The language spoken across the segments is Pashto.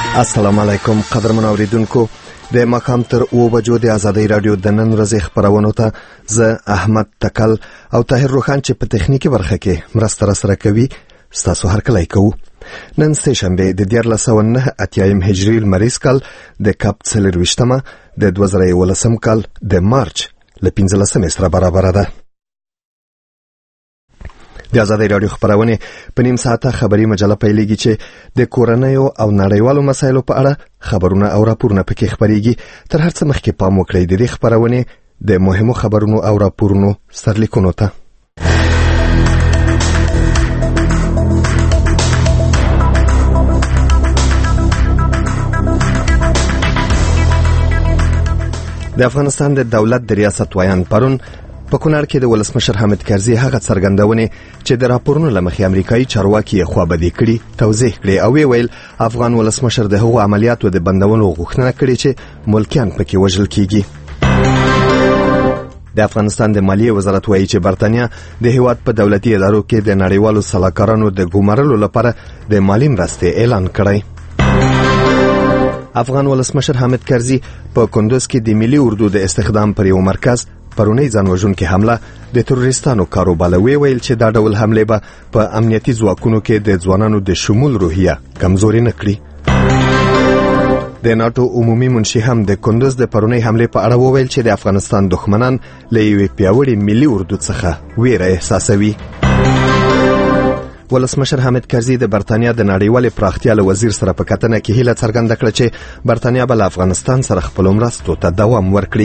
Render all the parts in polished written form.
السلام علیکم قدرمن اوریدونکو د مقام تر 9 بجو د ازادي رادیو د نن ورځې خبرونو ته زه احمد تکل او طاهر روخان چې په تخنیکی برخه کې مرسته سره کوي ستاسو هر کله کوو. نن سه شنبه د 1409 هجری المریز کال د کاپ 24مه د 2019 کال د مارچ ل 15 سره برابر ده. د ازادي رادیو خبرونه په نیم ساعته خبري مجله پیلېږي چې د کورنیو او نړیوالو مسایلو په اړه خبرونه او راپورونه پکې خبريږي. تر هر څه مخکې پام وکړئ د دې خبرونه د مهمو خبرونو او راپورونو سرلیکونو ته. د افغانستان د دولت د ریاست وایان پرون په کونړ کې د ولسمشر حامد کرزي هغه څرګندونه چې د راپورونو لمخې امریکایي چارواکي خوابدي کړي توضیح کړي او ویل افغان ولسمشر د هغو عملیاتو د بندولو غوښتنه کړې چې ملکیان پکې وژل کیږي. د افغانستان د مالیې وزارت وایي چې برتانیا د هیواد په دولتي ادارو کې د نړیوالو سلاکارانو د ګمارلو لپاره د مالی مرستې اعلان کړی. افغان ولسمشر حامد کرزي په کندوز کې د ملي اردو د استخدام پر یو مرکز پرونی ځانوژونکې حمله د تروریستانو کاروبالوي ویل چې دا ډول حمله به په امنیتي ځواکونو کې د ځوانانو د شمول روحیه کمزوري نه کړي. د ناتو عمومي منشي هم د کندوز د پرونی حمله په اړه وویل چې د افغانستان دښمنان له یوې پیاوړې ملي اردو څخه ویره احساسوي. ولسمشر حامد کرزي د برتانیا د نړیوالې پراختیا له وزیر سره په کتنه کې هیله څرګنده کړه چې برتانیا به افغانستان سره خپل مرستو ته دوام ورکړي.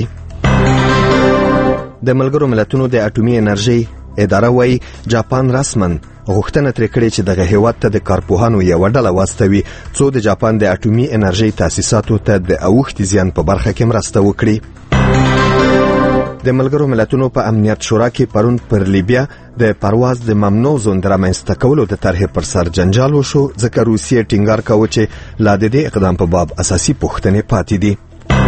د ملګرو ملتونو د اټومي انرژي اداره وايي جاپان رسمن غوښتنه ترې کړې چې دغه هیواد ته د کارپوهانو یو ډله واستوي څو د جاپان د اټومي انرژي تاسیساتو ته د اوښتي زیان په برخه کې مرسته وکړي. د ملګرو ملتونو په امنیت شورا کې پرون پر لیبیا د پرواز د ممنوع زون د رامنځته کولو د طرحې پر سر جنجال وشو ځکه روسیې ټینګار کاوه چې لا د دې اقدام په باب اساسي پوښتنې پاتې دي.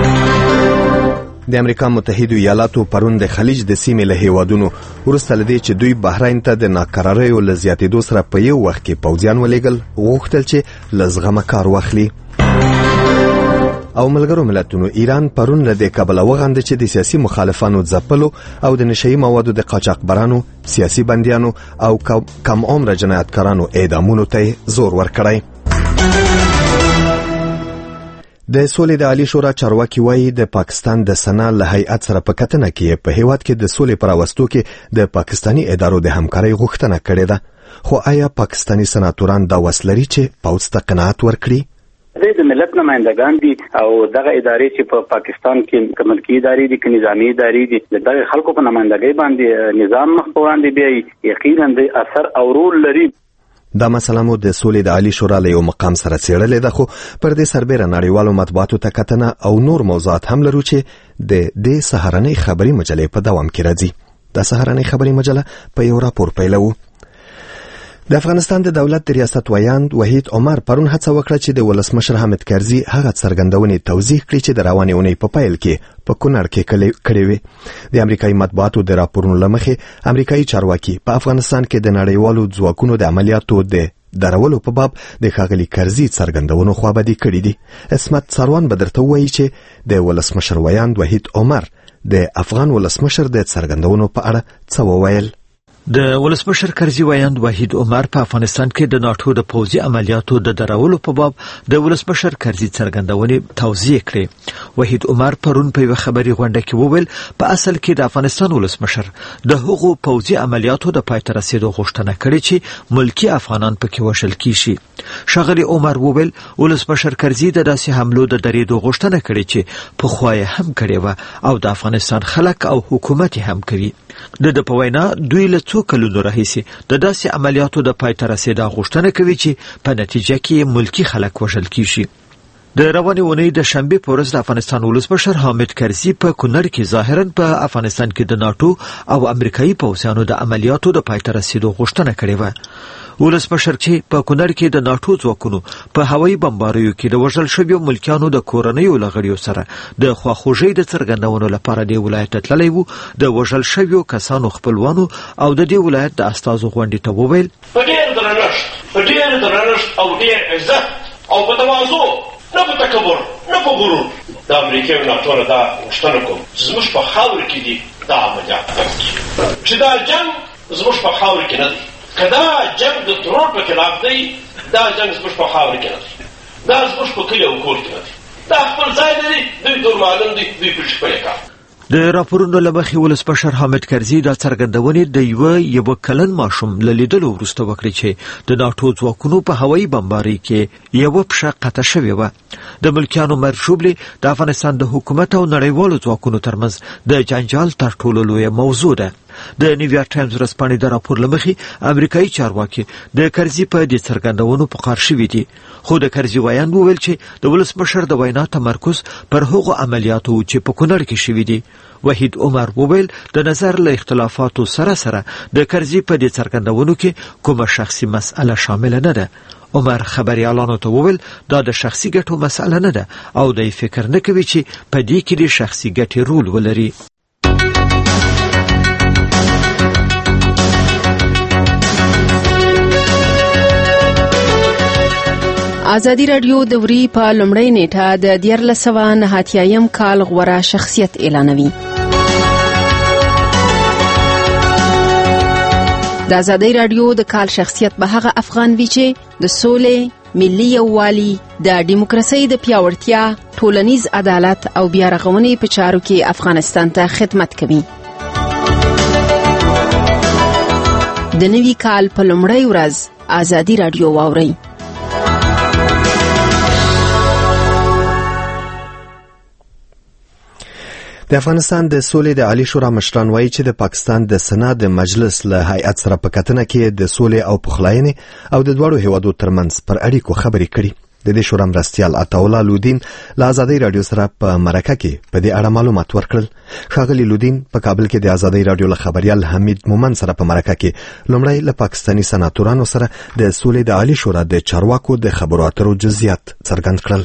د امریکا متحده ایالاتو پرون د خلیج د سیمې له هیوادونو وروسته لدې چې دوی بحرین ته د ناکراریو له زیاتېدو سره په یو وخت کې پوځیان ولېږل غوښتل چې له زغمه کار واخلي. او ملګرو ملتونو ایران پرون له دې کبله وغندل چې د سیاسي مخالفانو ځپلو او د نشئی موادو د قاچاقبرانو سیاسي بندیانو او کم عمره جنایتکارانو اعدامونو ته زور ورکړی. د سولې د عالی شورا چارواکي وایي د پاکستان د سنا له هیئت سره په کتنه کې په هیواد کې د سولې پر واستو کې د پاکستانی ادارو د همکارۍ غوښتنه کړې ده. خو آیا پاکستانی سناتوران دا وس لري چې پوځ ته قناعت ورکړي؟ د ملت نمائندگان دي او دغه ادارې چې په پاکستان کې ملکی ادارې دي که نظامی ادارې دي دغه خلکو په نمائندګۍ باندې نظام مخ په وړاندې بیا یقینا د اثر او رول لري. دا مسله مو د سولې د عالی شورا له یو مقام سره څېړلې ده خو پر دې سربېره نړیوالو مطبوعاتو ته کتنه او نور موضوعات هم لرو چې د دې سهارنۍ خبري مجلې په دوام کې راځي. دا سهارنۍ خبري مجله په یو راپور پیلو. د افغانستان د دولت د ریاست وایاند وحید عمر پرون هڅه وکړه چې د ولسمشر حامد کرزي هغه څرګندونې توضیح کړي چې د روانې اونۍ په پیل کې په کونړ کې کړې وې. د امریکایي مطبوعاتو د راپورونو لمخې امریکایي چارواکي په افغانستان کې د نړیوالو ځواکونو د عملیاتو د درولو په باب د ښاغلي کرزي څرګندونو خوابدي کړي دي. اسمت سروان به درته ووایي چې د ولسمشر وایاند وحید عمر د افغان ولسمشر د څرګندونو په اړه څه وویل. د ولسمشر کرزي وایاند وحید عمر په افغانستان کې د ناتو د پوځي عملیاتو د درولو په باب د ولسمشر کرزي څرګندونې توضیح کړې. وحید عمر پرون په یو خبري غونډه کې وویل په اصل کې د افغانستان ولسمشر د هغو پوځي عملیاتو د پای ته رسیدو غوښتنه کړې چې ملکی افغانان پکې وژل کیږي. ښاغلي عمر وویل ولسمشر کرزي د داسې حملو د درېدو غوښتنه کړې چې په خوای هم کړې و او د افغانستان خلک او حکومت هم کوي. د په وینا دوی له څو کلونو راهیسې د داسې عملیاتو د پای ته رسیدا غوښتنه کوي چې په نتیجه کې ملکی خلک وژل کیږي. د روانې اونۍ د شنبې په ورځ د افغانستان ولسمشر حامد کرزي په کونړ کې ظاهراً په افغانستان کې د ناتو او امریکایي پوځیانو د عملیاتو د پای ته رسیدو غوښتنه کړې و. ولسمشر چې په کونړ کې د ناتو ځواکونو په هوایي بمباریو کې د وژل شویو ملکیانو د کورنیو لغړیو سره د خواخوږۍ د څرګندونو لپاره د ولایت تللی وو. د وژل شویو کسانو خپلوانو او د دې ولایت د استازو غونډې ته وویل په ډېر درنښت او ډېر عزت او په تواضع نه په تکبر نه په غرور د امریکا او ناتو نه دا غوښتنه کوم چې زموږ په خاور کې دي دا عملیات چې دا جنگ زموږ په خاور کې نه دی که دا جنگ د ترور په خلاف دی دا جنگ زموږ په خاور کې نه دی دا زموږ په کلي او کور کې نه دی دا خپل ځای لري دوی ټول معلوم دي دوی په خپل کار د راپورونو لمخې ولسمشر حامد کرزي دا څرګندونې د یو کلن ماشوم لیدلو وروسته وکړي چې د ناټو ځواکونو په هوایي بمبارۍ کې یو پښه قطع شوې و د ملکیانو مرشوبلي د افغانستان د حکومت او نړیوالو ځواکونو ترمنځ د جنجال تر ټولو لویه موضوع ده د نیویارک ټایمز ورځپاڼې د راپور لمخې امریکایي چارواکي د کرزي په دې څرګندونو په قار شوي دي خو د کرزي ویاند وویل چې د ولسمشر د وینا تمرکز پر هغو عملیاتو چې په کونړ کې شوي دي وحید عمر وویل د نظر له اختلافاتو سره د کرزي په دې څرګندونو کې کومه شخصي مسأله شامل نه ده عمر خبريالانو ته وویل دا د شخصي ګټو مسأله نه ده او د فکر نه کوي چې په دې کې د شخصي ګټې رول ولري ازادي رادیو د وری په لومړی نیټه د 1499 کال غوړه شخصیت اعلانوي د ازادي رادیو د کال شخصیت به هغه افغان وي چې د سولې ملي یووالي د دیموکراسي د پیاوړتیا ټولنیز عدالت او بیا رغونې په چارو کې افغانستان ته خدمت کوي د نوي کال په لومړی ورځ ازادي رادیو واوري د افغانستان د سولې د عالی شورا مشران وایي چې د پاکستان د سنا د مجلس له هیئت سره په کتنه کې د سولې او پخلاینې او د دوړو هیوادو ترمنځ پر اړیکو خبرې کړي د دې شورا مرستیال عطاالله لودین له ازادي رادیو سره په مرکه کې په دې اړه معلومات ورکړل ښاغلي لودین په کابل کې د ازادي رادیو له خبريال حمید مومن سره په مرکه کې لومړی له پاکستاني سناتورانو سره د سولې د عالی شورا د چارواکو د خبرو اترو جزئیات څرګند کړل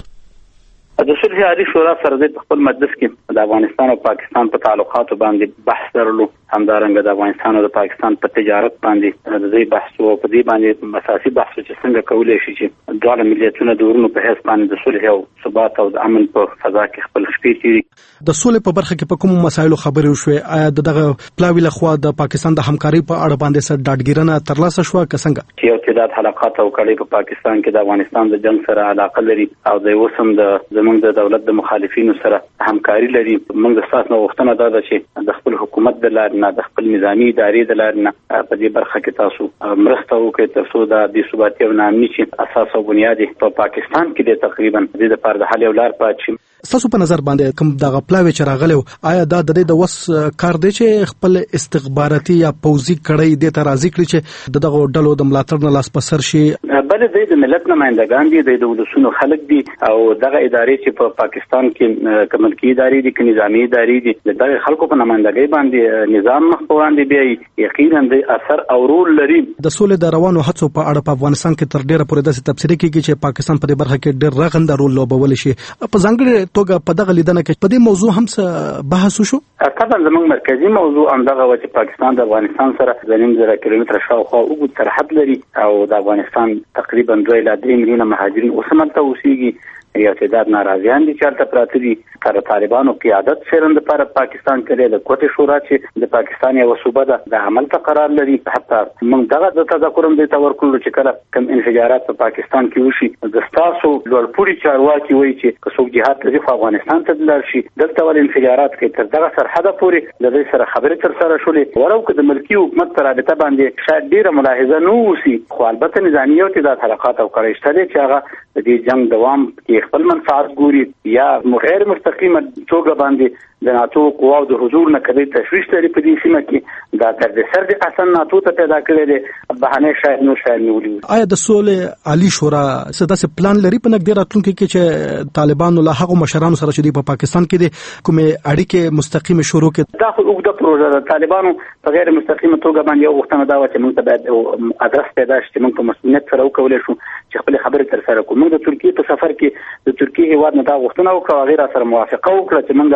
د صلح عالی شورا سره د خپل مجلس کې د افغانستان او پاکستان په تعلقاتو باندې بحث درلو همدارنګه د افغانستان او د پاکستان په تجارت باندې د دې بحث او په دې باندې اساسي بحث چې څنګه کولای شي چې دواړه ملتونه د ورونو په حساب باندې د صلح او ثبات او د امن په فضا کې خپل شپې تیري د سولې په برخه کې په کوم مسایلو خبرې وشوي آیا دغه پلاوی لخوا د پاکستان د همکاري په اړه باندې څه ډاډګیرنه ترلاسه شو که څنګه یو تعداد حلقات او کړي په پاکستان کې د افغانستان د جنگ سره علاقه لري او د وسم د زمونږ د دولت د مخالفینو سره همکاري لري موږ د اساس نو وختونه دا ده چې د خپل حکومت د لارې نه د خپل نظامی ادارې د لارې نه په دې برخه کې تاسو مرسته وکړئ ترڅو د دې ثبات او نامني چې اساس او بنیاد په پاکستان کې د تقریبا د لپاره د حل او لار پاتې تاسو په نظر باندې کوم دغه پلاوی چې راغلی آیا دا د وس کار دی چې خپل استخباراتي یا پوځي کړي د ترازی کړي چې دغه ډلو د ملاتړ نه لاس پسر شي بل د ملت نمائندگان دي د ولسونو خلک دي او دغه ادارې چې په پاکستان کې کملکی ادارې دي کې نظامی ادارې دي دغه خلکو په نمائندګۍ باندې نظام مخ په وړاندې بیا یقینا د اثر او رول لري د سولې د روانو هڅو په اړه په افغانستان کې تر ډیره پورې د تفسیر کېږي چې پاکستان په دې برخه کې ډېر رغنده رول لوبول شي په ځانګړي توګه په دغه لیدنه کې په دې موضوع هم څه بحث وشو طبعا زموږ مرکزی موضوع همدغه و چې پاکستان د افغانستان سره 2.5 کیلومتر شاوخوا اوږد سرحد لري او د افغانستان تقریبا 2.3 میلیونه مهاجرین اوسملته اوسېږي یو تعداد ناراضیان دي چې تر پراته دي تر طالبانو قیادت سرند پر پاکستان کې د کوټه شورا چې د پاکستان یو صوبه ده د عمل ته قرار لري حتی موږ دغه د تذکرم د تورکل چې کله کوم انفجارات په پاکستان کې وشي د تاسو لوړپوړي چارواکي وایي چې څوک جهاد کوي په افغانستان ته دلار شي دلته ول انفجارات کوي تر دغه سرحد پورې د دې سره خبرې تر سره شولې ورو که د ملکی حکومت تر رابطه باندې شاید ډیره ملاحظه نه وسی خو البته نظامیه او د حلقات او کړهشته چې هغه د دې جنگ دوام کې خپل منفعت ګوري یا غیر مستقیمه توګه باندې د ناتو قواو د حضور نه کړي تشویش لري په دې سیمه کې دا تر دې سر د اصل ناتو ته پیدا کړي دي بهانه شاید نو شاید نیولي آیا د سولې عالی شورا څه پلان لري په نګدي راتلونکي کې چې طالبانو له هغه مشرانو سره چې په پاکستان کې دي کومه اړیکه مستقیمه شروع کړي دا خو وګړه پروژه د طالبانو په غیر مستقیمه توګه باندې یو غوښتنه دا و چې موږ ته باید ادرس پیدا شي چې موږ په مسؤلیت سره وکولای شو چې خپل خبرې تر سره کوو موږ د ترکیه په سفر کې د ترکیه هیواد نه دا غوښتنه وکړه غیر سره موافقه وکړه چې موږ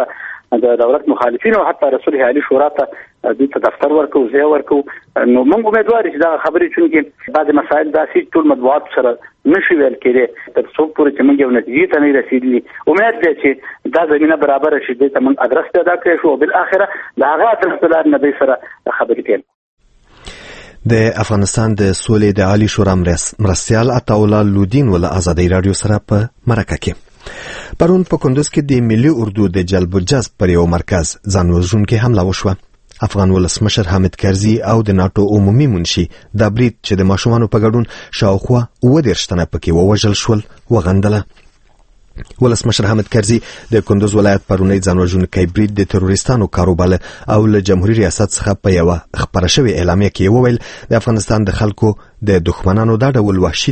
د دولت مخالفین او حتی رسول عالی شورا ته د دفتر ورکو ځای ورکو. نو موږ امیدوار چې دا خبرې چونکې بعض مسایل داسې ټول مطبوعات سره نشي ویل کېدی تر څو پورې چې موږ یو نتیجې ته نه رسیدلی. امید دی چې دا زمينه برابر شي د موږ ادرس پیدا کړی شو او بل اخره دا هغه ادرس لار نه به سره خبرې کوي. د افغانستان د سولې د عالی شورا مرستیال عطاالله لودین ول ازادي رادیو سره په مرکه کې پرون په کندوز کې د ملي اردو د جلب و جذب پر یو مرکز ځانوژونکې حمله وشوه. افغان ولسمشر حامد کرزي او د ناتو عمومي منشي د برید چې د ماشومانو په ګډون شاوخوا 30 تنه پکې ووژل شول وغندله. ولسمشر حامد کرزي د کندوز ولایت پرونی ځانوژونکی برید د تروریستانو کاروبال او له جمهوریت ریاست څخه په یو خبره شوی اعلامیه کې وویل د افغانستان د خلکو د دښمنانو د ډول وحشي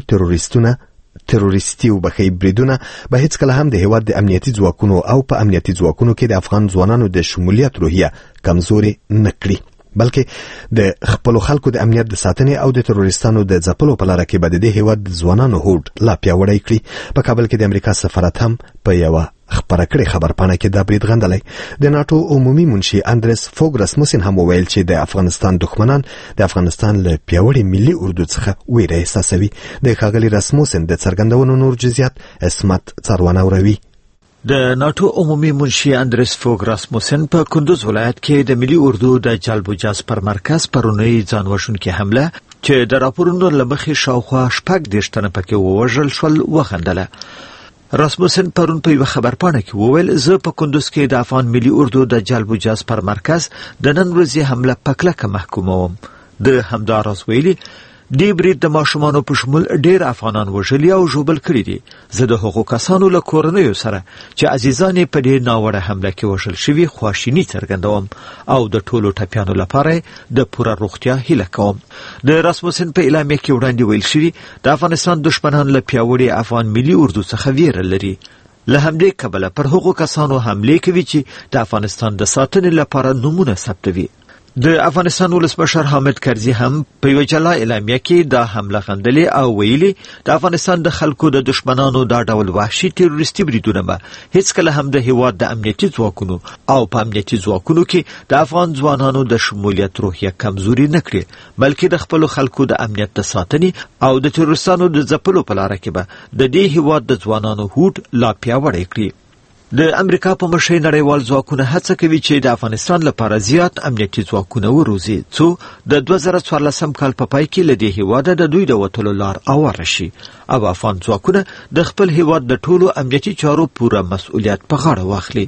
تروریستي او بخي بریدونه به هیڅ کله هم د هیواد د امنیتي ځواکونو او په امنیتي ځواکونو کې د افغان ځوانانو د شمولیت روحیه کمزوري نکړي بلکې د خپل خلکو د امنیت د ساتنې او د تروریستانو د ځپلو په لار کې به د هیواد ځوانانو هوډ لا پیاوړی کړي. په کابل کې د امریکا سفارت هم په یو خبره کړې خبرپاڼه کې د برید غندلای. د ناتو عمومي منشي اندرس فوګ رسموسن هم وویل چې د افغانستان دښمنان د افغانستان له پیاوړي ملي اردو څخه ویره احساسوي. د ښاغلي رسموسن د څرګندونو نور جزئیات اسمت څروانه وروي. د ناتو عمومي منشي اندرس فوګ راسموسن په کندوز ولایت کې د ملي اردو د جلب و جذب پر مرکز پرونی ځانوژونکې حمله چې د راپورونو لمخې شاوخوا 40 تنه پکې ووژل شول وغندله. راسموسن پرون په یو خبرپاڼه کې وویل زه په کندوز کې د افغان ملي اردو د جلب و جذب پر مرکز د نن ورځې حمله په کلکه محکوموم. د همداراز ویلي دی برید د ماشومانو په شمول ډیر افغانان وژلي او ژوبل کړي دي. زه د هغو کسانو له کورنیو سره چې عزیزان په دې ناوړه حمله کې وژل شوي خواشیني څرګندوم او د ټولو ټپیانو لپاره د پوره روغتیا هیله کوم. د راسموسن په اعلامیه کې وړاندې ویل شوي د افغانستان دښمنان له پیاوړي افغان ملي اردو څخه ویره لري. له همدې کبله پر هغو کسانو حمله کوي چې د افغانستان د ساتنې لپاره نمونه ثبتوي. د افغانستان ولسمشر حامد کرزي هم په یو جلا اعلامیه کې دا حمله غندلې او ویلي د افغانستان د خلکو د دښمنانو دا ډول وحشي تروریستي بریدونه به هیڅ کله هم د هیواد د امنیتي ځواکونو او په امنیتي ځواکونو کې د افغان ځوانانو د شمولیت روحیه کمزوري نه کړي بلکې د خپل خلکو د امنیت د ساتنې او د تروریستانو د ځپلو په لار کې به د دې هیواد د ځوانانو هوډ لا پیاوړی کړي. د امریکا په مشرۍ نړیوال ځواکونه هڅه کوي چې د افغانستان لپاره زیات امنیتي ځواکونه وروزي څو د 2014 کال په پای کې له دې هیواده د دوی د وټلو لار اواره شي او افغان ځواکونه د خپل هیواد د ټولو امنیتي چارو پوره مسؤلیت په غاړه واخلي.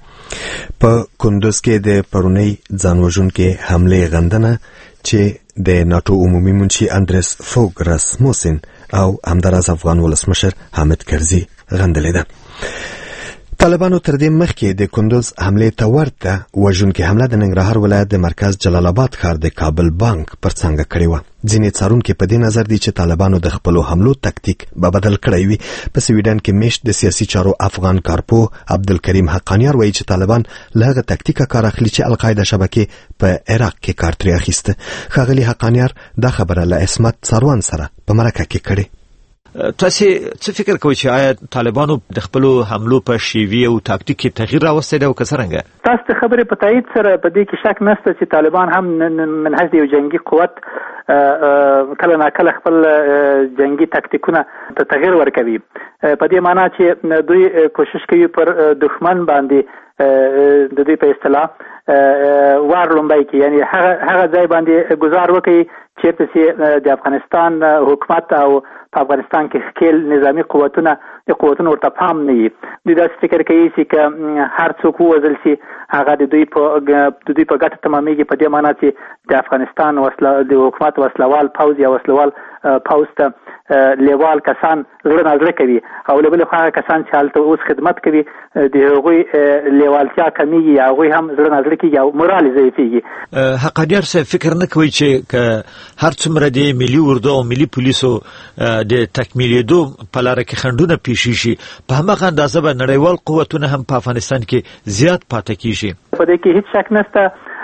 په کندوز کې د پرونی ځانوژونکې حمله غندنه چې د ناتو عمومي منشي اندرس فوګ راسموسن او همداراز افغان ولسمشر حامد کرزي غندلې ده. طالبانو تر دې مخکې د کندوز حمله ته ورته وژونکې حمله د ننګرهار ولایت د مرکز جلال آباد ښار د کابل بانک پر څنګه کړې وه. ځینې څارونکي په دې نظر دي چې طالبانو د خپلو حملو تکتیک به بدل کړی وي. په سویډن کې میشت د سیاسي چارو افغان کارپو عبدالکریم حقانیار وایي چې طالبان له هغه تکتیکه کار اخلي چې القاعده شبکې په عراق کې کار ترې اخیسته. ښاغلي حقانیار دا خبره له اسمت څروان سره په مرکه کې کړې. تاسو څه فکر کوئ چې آیا طالبانو د خپل حملو په شیوه او تاکتیک کې تغییر راوستي او کسرنګ؟ تاسو ته خبره په تایید سره په دې کې شک نشته چې طالبان هم من حیث یو جنگي قوت کله نا کله خپل جنگي تاکتیکونه ته تغییر ورکوي. په دې معنی چې دوی کوشش کوي پر دښمن باندې د دې په اصطلاح وار لومبای کی یعنی هغه ځای باندې گزار وکړي چې په د افغانستان حکومت او په افغانستان کې خپل نظامی قوتونه ورته پام نه وي. دوی داسې فکر کوي چې هر څوک ووژل شي هغه د دوی په ګټه تمامېږي. په دې معنی چې د افغانستان د حکومت وسلوال پوځ یا وسلوال پوځ ته لیوال کسان زړه نازړه کوي او له بل خوا کسان چې هلته اوس خدمت کوي د هغوی لیوالتیا کمیږي یا هغوی هم زړه نازړه کیږي او مورال یې ضعیفېږي. حقانیار صاحب فکر نه کوي چې هر څومره د ملي اردو او ملي پولیسو د تکمیلېدو په لاره کې خنډونه پیښ شي په همغه اندازه به نړیوال قوتونه هم په افغانستان کې زیات پاتې کیږي؟ په دې کې هیڅ شک نشته.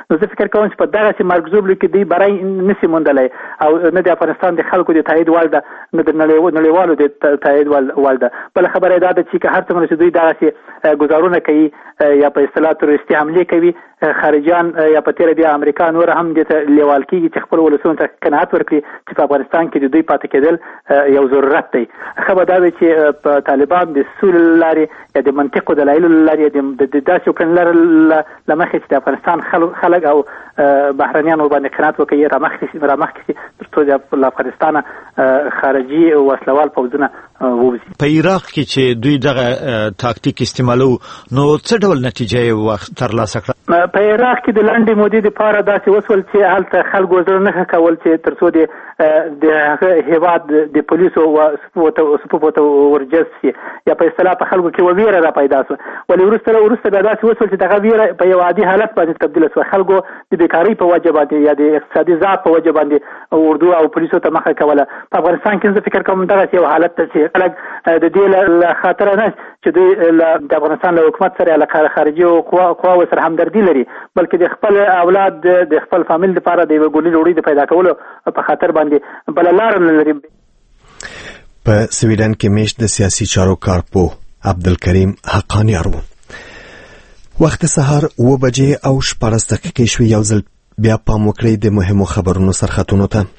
نو زه فکر کوم چې په دغه سي مرګزوب کې دی برای نسی موندلای او نه د افغانستان د خلکو د تایید وړ ده نه د نړیوالو د تایید وړ ده. بل خبره دا ده چې هر څومره چې دوی دغه سي گزارونه کوي یا په اصطلاح تروریستي حمله کوي خارجيان یا په تیر بیا امریکا نور هم د لیوال کېږي چې خپل ولسونو ته قناعت ورکړي چې په افغانستان کې د دوی پاتې کېدل یو ضرورت دی. خبره دا ده چې په طالبان د سولې لارې یا د منطق او دلایل لارې د داسې کړنلارو لمخې چې د افغانستان خلک او بهرنیان باندې قناعت وکړي رامخکې تر څو د افغانستان خارجي وسلوال پوځونه ووځي. په عراق کې چې دوی دغه تاکتیک استعمالو نو څه ډول نتیجه وخت ترلاسه کړه؟ په عراق کې د لنډې مودې لپاره داسې وسول چې هلته خلکو زړه نه کول چې تر څو د هغه هیواد د پولیسو او صفوفو ته ورجذب شي یا په اصطلاح په خلکو کې ویره را پیدا شوه. ولې وروسته بیا داسې وسول چې دغه ویره په یو عادي حالت باندې تبدیل شوه. خلکو د بیکارۍ په وجه باندې یا د اقتصادي ضعف په وجه باندې اردو او پولیسو ته مخه کوله. په افغانستان کې زه فکر کوم دغه یو حالت ته چې خلک د دې له خاطر نه چې دوی د افغانستان له حکومت سره له خارجي قواو سره همدردي لري بلکې د خپل اولاد د خپل فامیل لپاره د یو ګولې وړي د پیدا کولو په خاطر باندې بل لار نه لري. په سویډن کې میشت د سیاسي چارو کارپوه عبدالکریم حقانیارو وخت سهار 9 بجې او 14 دقیقې شوې. یو ځل بیا پام وکړئ د مهمو خبرونو سرخطونو ته.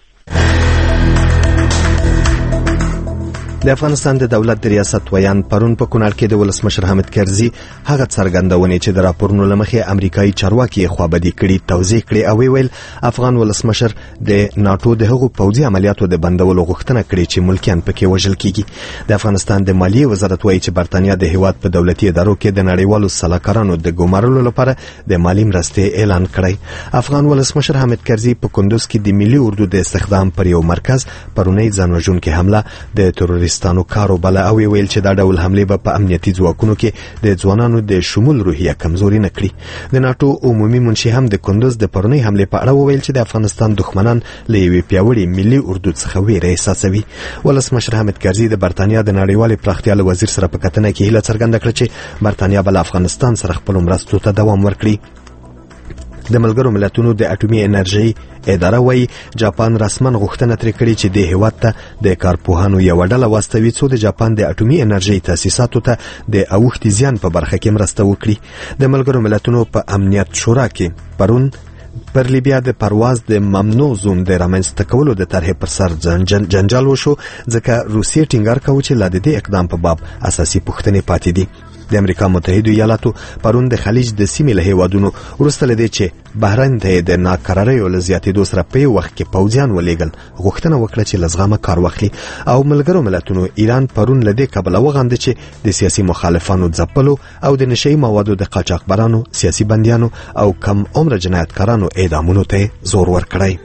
د افغانستان د دولت د ریاست ویان پرون په کونړ کې د ولسمشر حامد کرزي هغه څرګندونې چې د راپورونو لمخې امریکایي چارواکي خوابدي کړي توضیح کړي او ویل افغان ولسمشر د ناتو د هغو پوځي عملیاتو د بندولو غوښتنه کړې چې ملکیان پکې وژل کیږي. د افغانستان د مالیې وزارت وایي چې برتانیا د هیواد په دولتي ادارو کې د نړیوالو سلاکارانو د ګمارلو لپاره د مالی مرستې اعلان کړی. افغان ولسمشر حامد کرزي په کندوز کې د ملي اردو د استخدام پر یو مرکز پرونی ځانوژونکې حمله د تروریستانو کارو بل او ویل چې دا ډول حمله به په امنیتي ځواکونو کې د ځوانانو د شمول روحیه کمزوري نه کړي. د ناتو عمومي منشي هم د کندوز د پرونی حمله په اړه ویل چې د افغانستان دښمنان له یوې پیاوړې ملي اردو څخه ویره احساسوي. ولسمشر حامد کرزي د برتانیا د نړیوالې پراختیا له وزیر سره په کتنه کې هیله څرګنده کړه چې برتانیا به افغانستان سره خپل مرستو ته دوام ورکړي. د ملګرو ملتونو د اټومي انرژي اداره وایي جاپان رسمن غوښتنه ترې کړې چې د هیواد ته د کارپوهانو یو ډله واستوي څو د جاپان د اټومي انرژي تاسیساتو ته د اوښتي زیان په برخه کې مرسته وکړي. د ملګرو ملتونو په امنیت شورا کې پرون پر لیبیا د پرواز د ممنوع زون د رامنځته کولو د طرحې پر سر جنجال وشو ځکه روسیې ټینګار کوي چې لا د دې اقدام په باب اساسي پوښتنې پاتې دي. د امریکا متحده ایالاتو پرون د خلیج د سیمې له هیوادونو وروسته لدې چې بحرین ته د ناکراریو له زیاتېدو سره په یو وخت کې پوځیان ولېږل غوښتنه وکړه چې له زغمه کار واخلي. او ملګرو ملتونو ایران پرون له دې کبله وغندل چې د سیاسي مخالفانو ځپلو او د نشئی موادو د قاچاقبرانو سیاسي بندیانو او کم عمر جنایتکارانو اعدامونو ته زور ورکړی.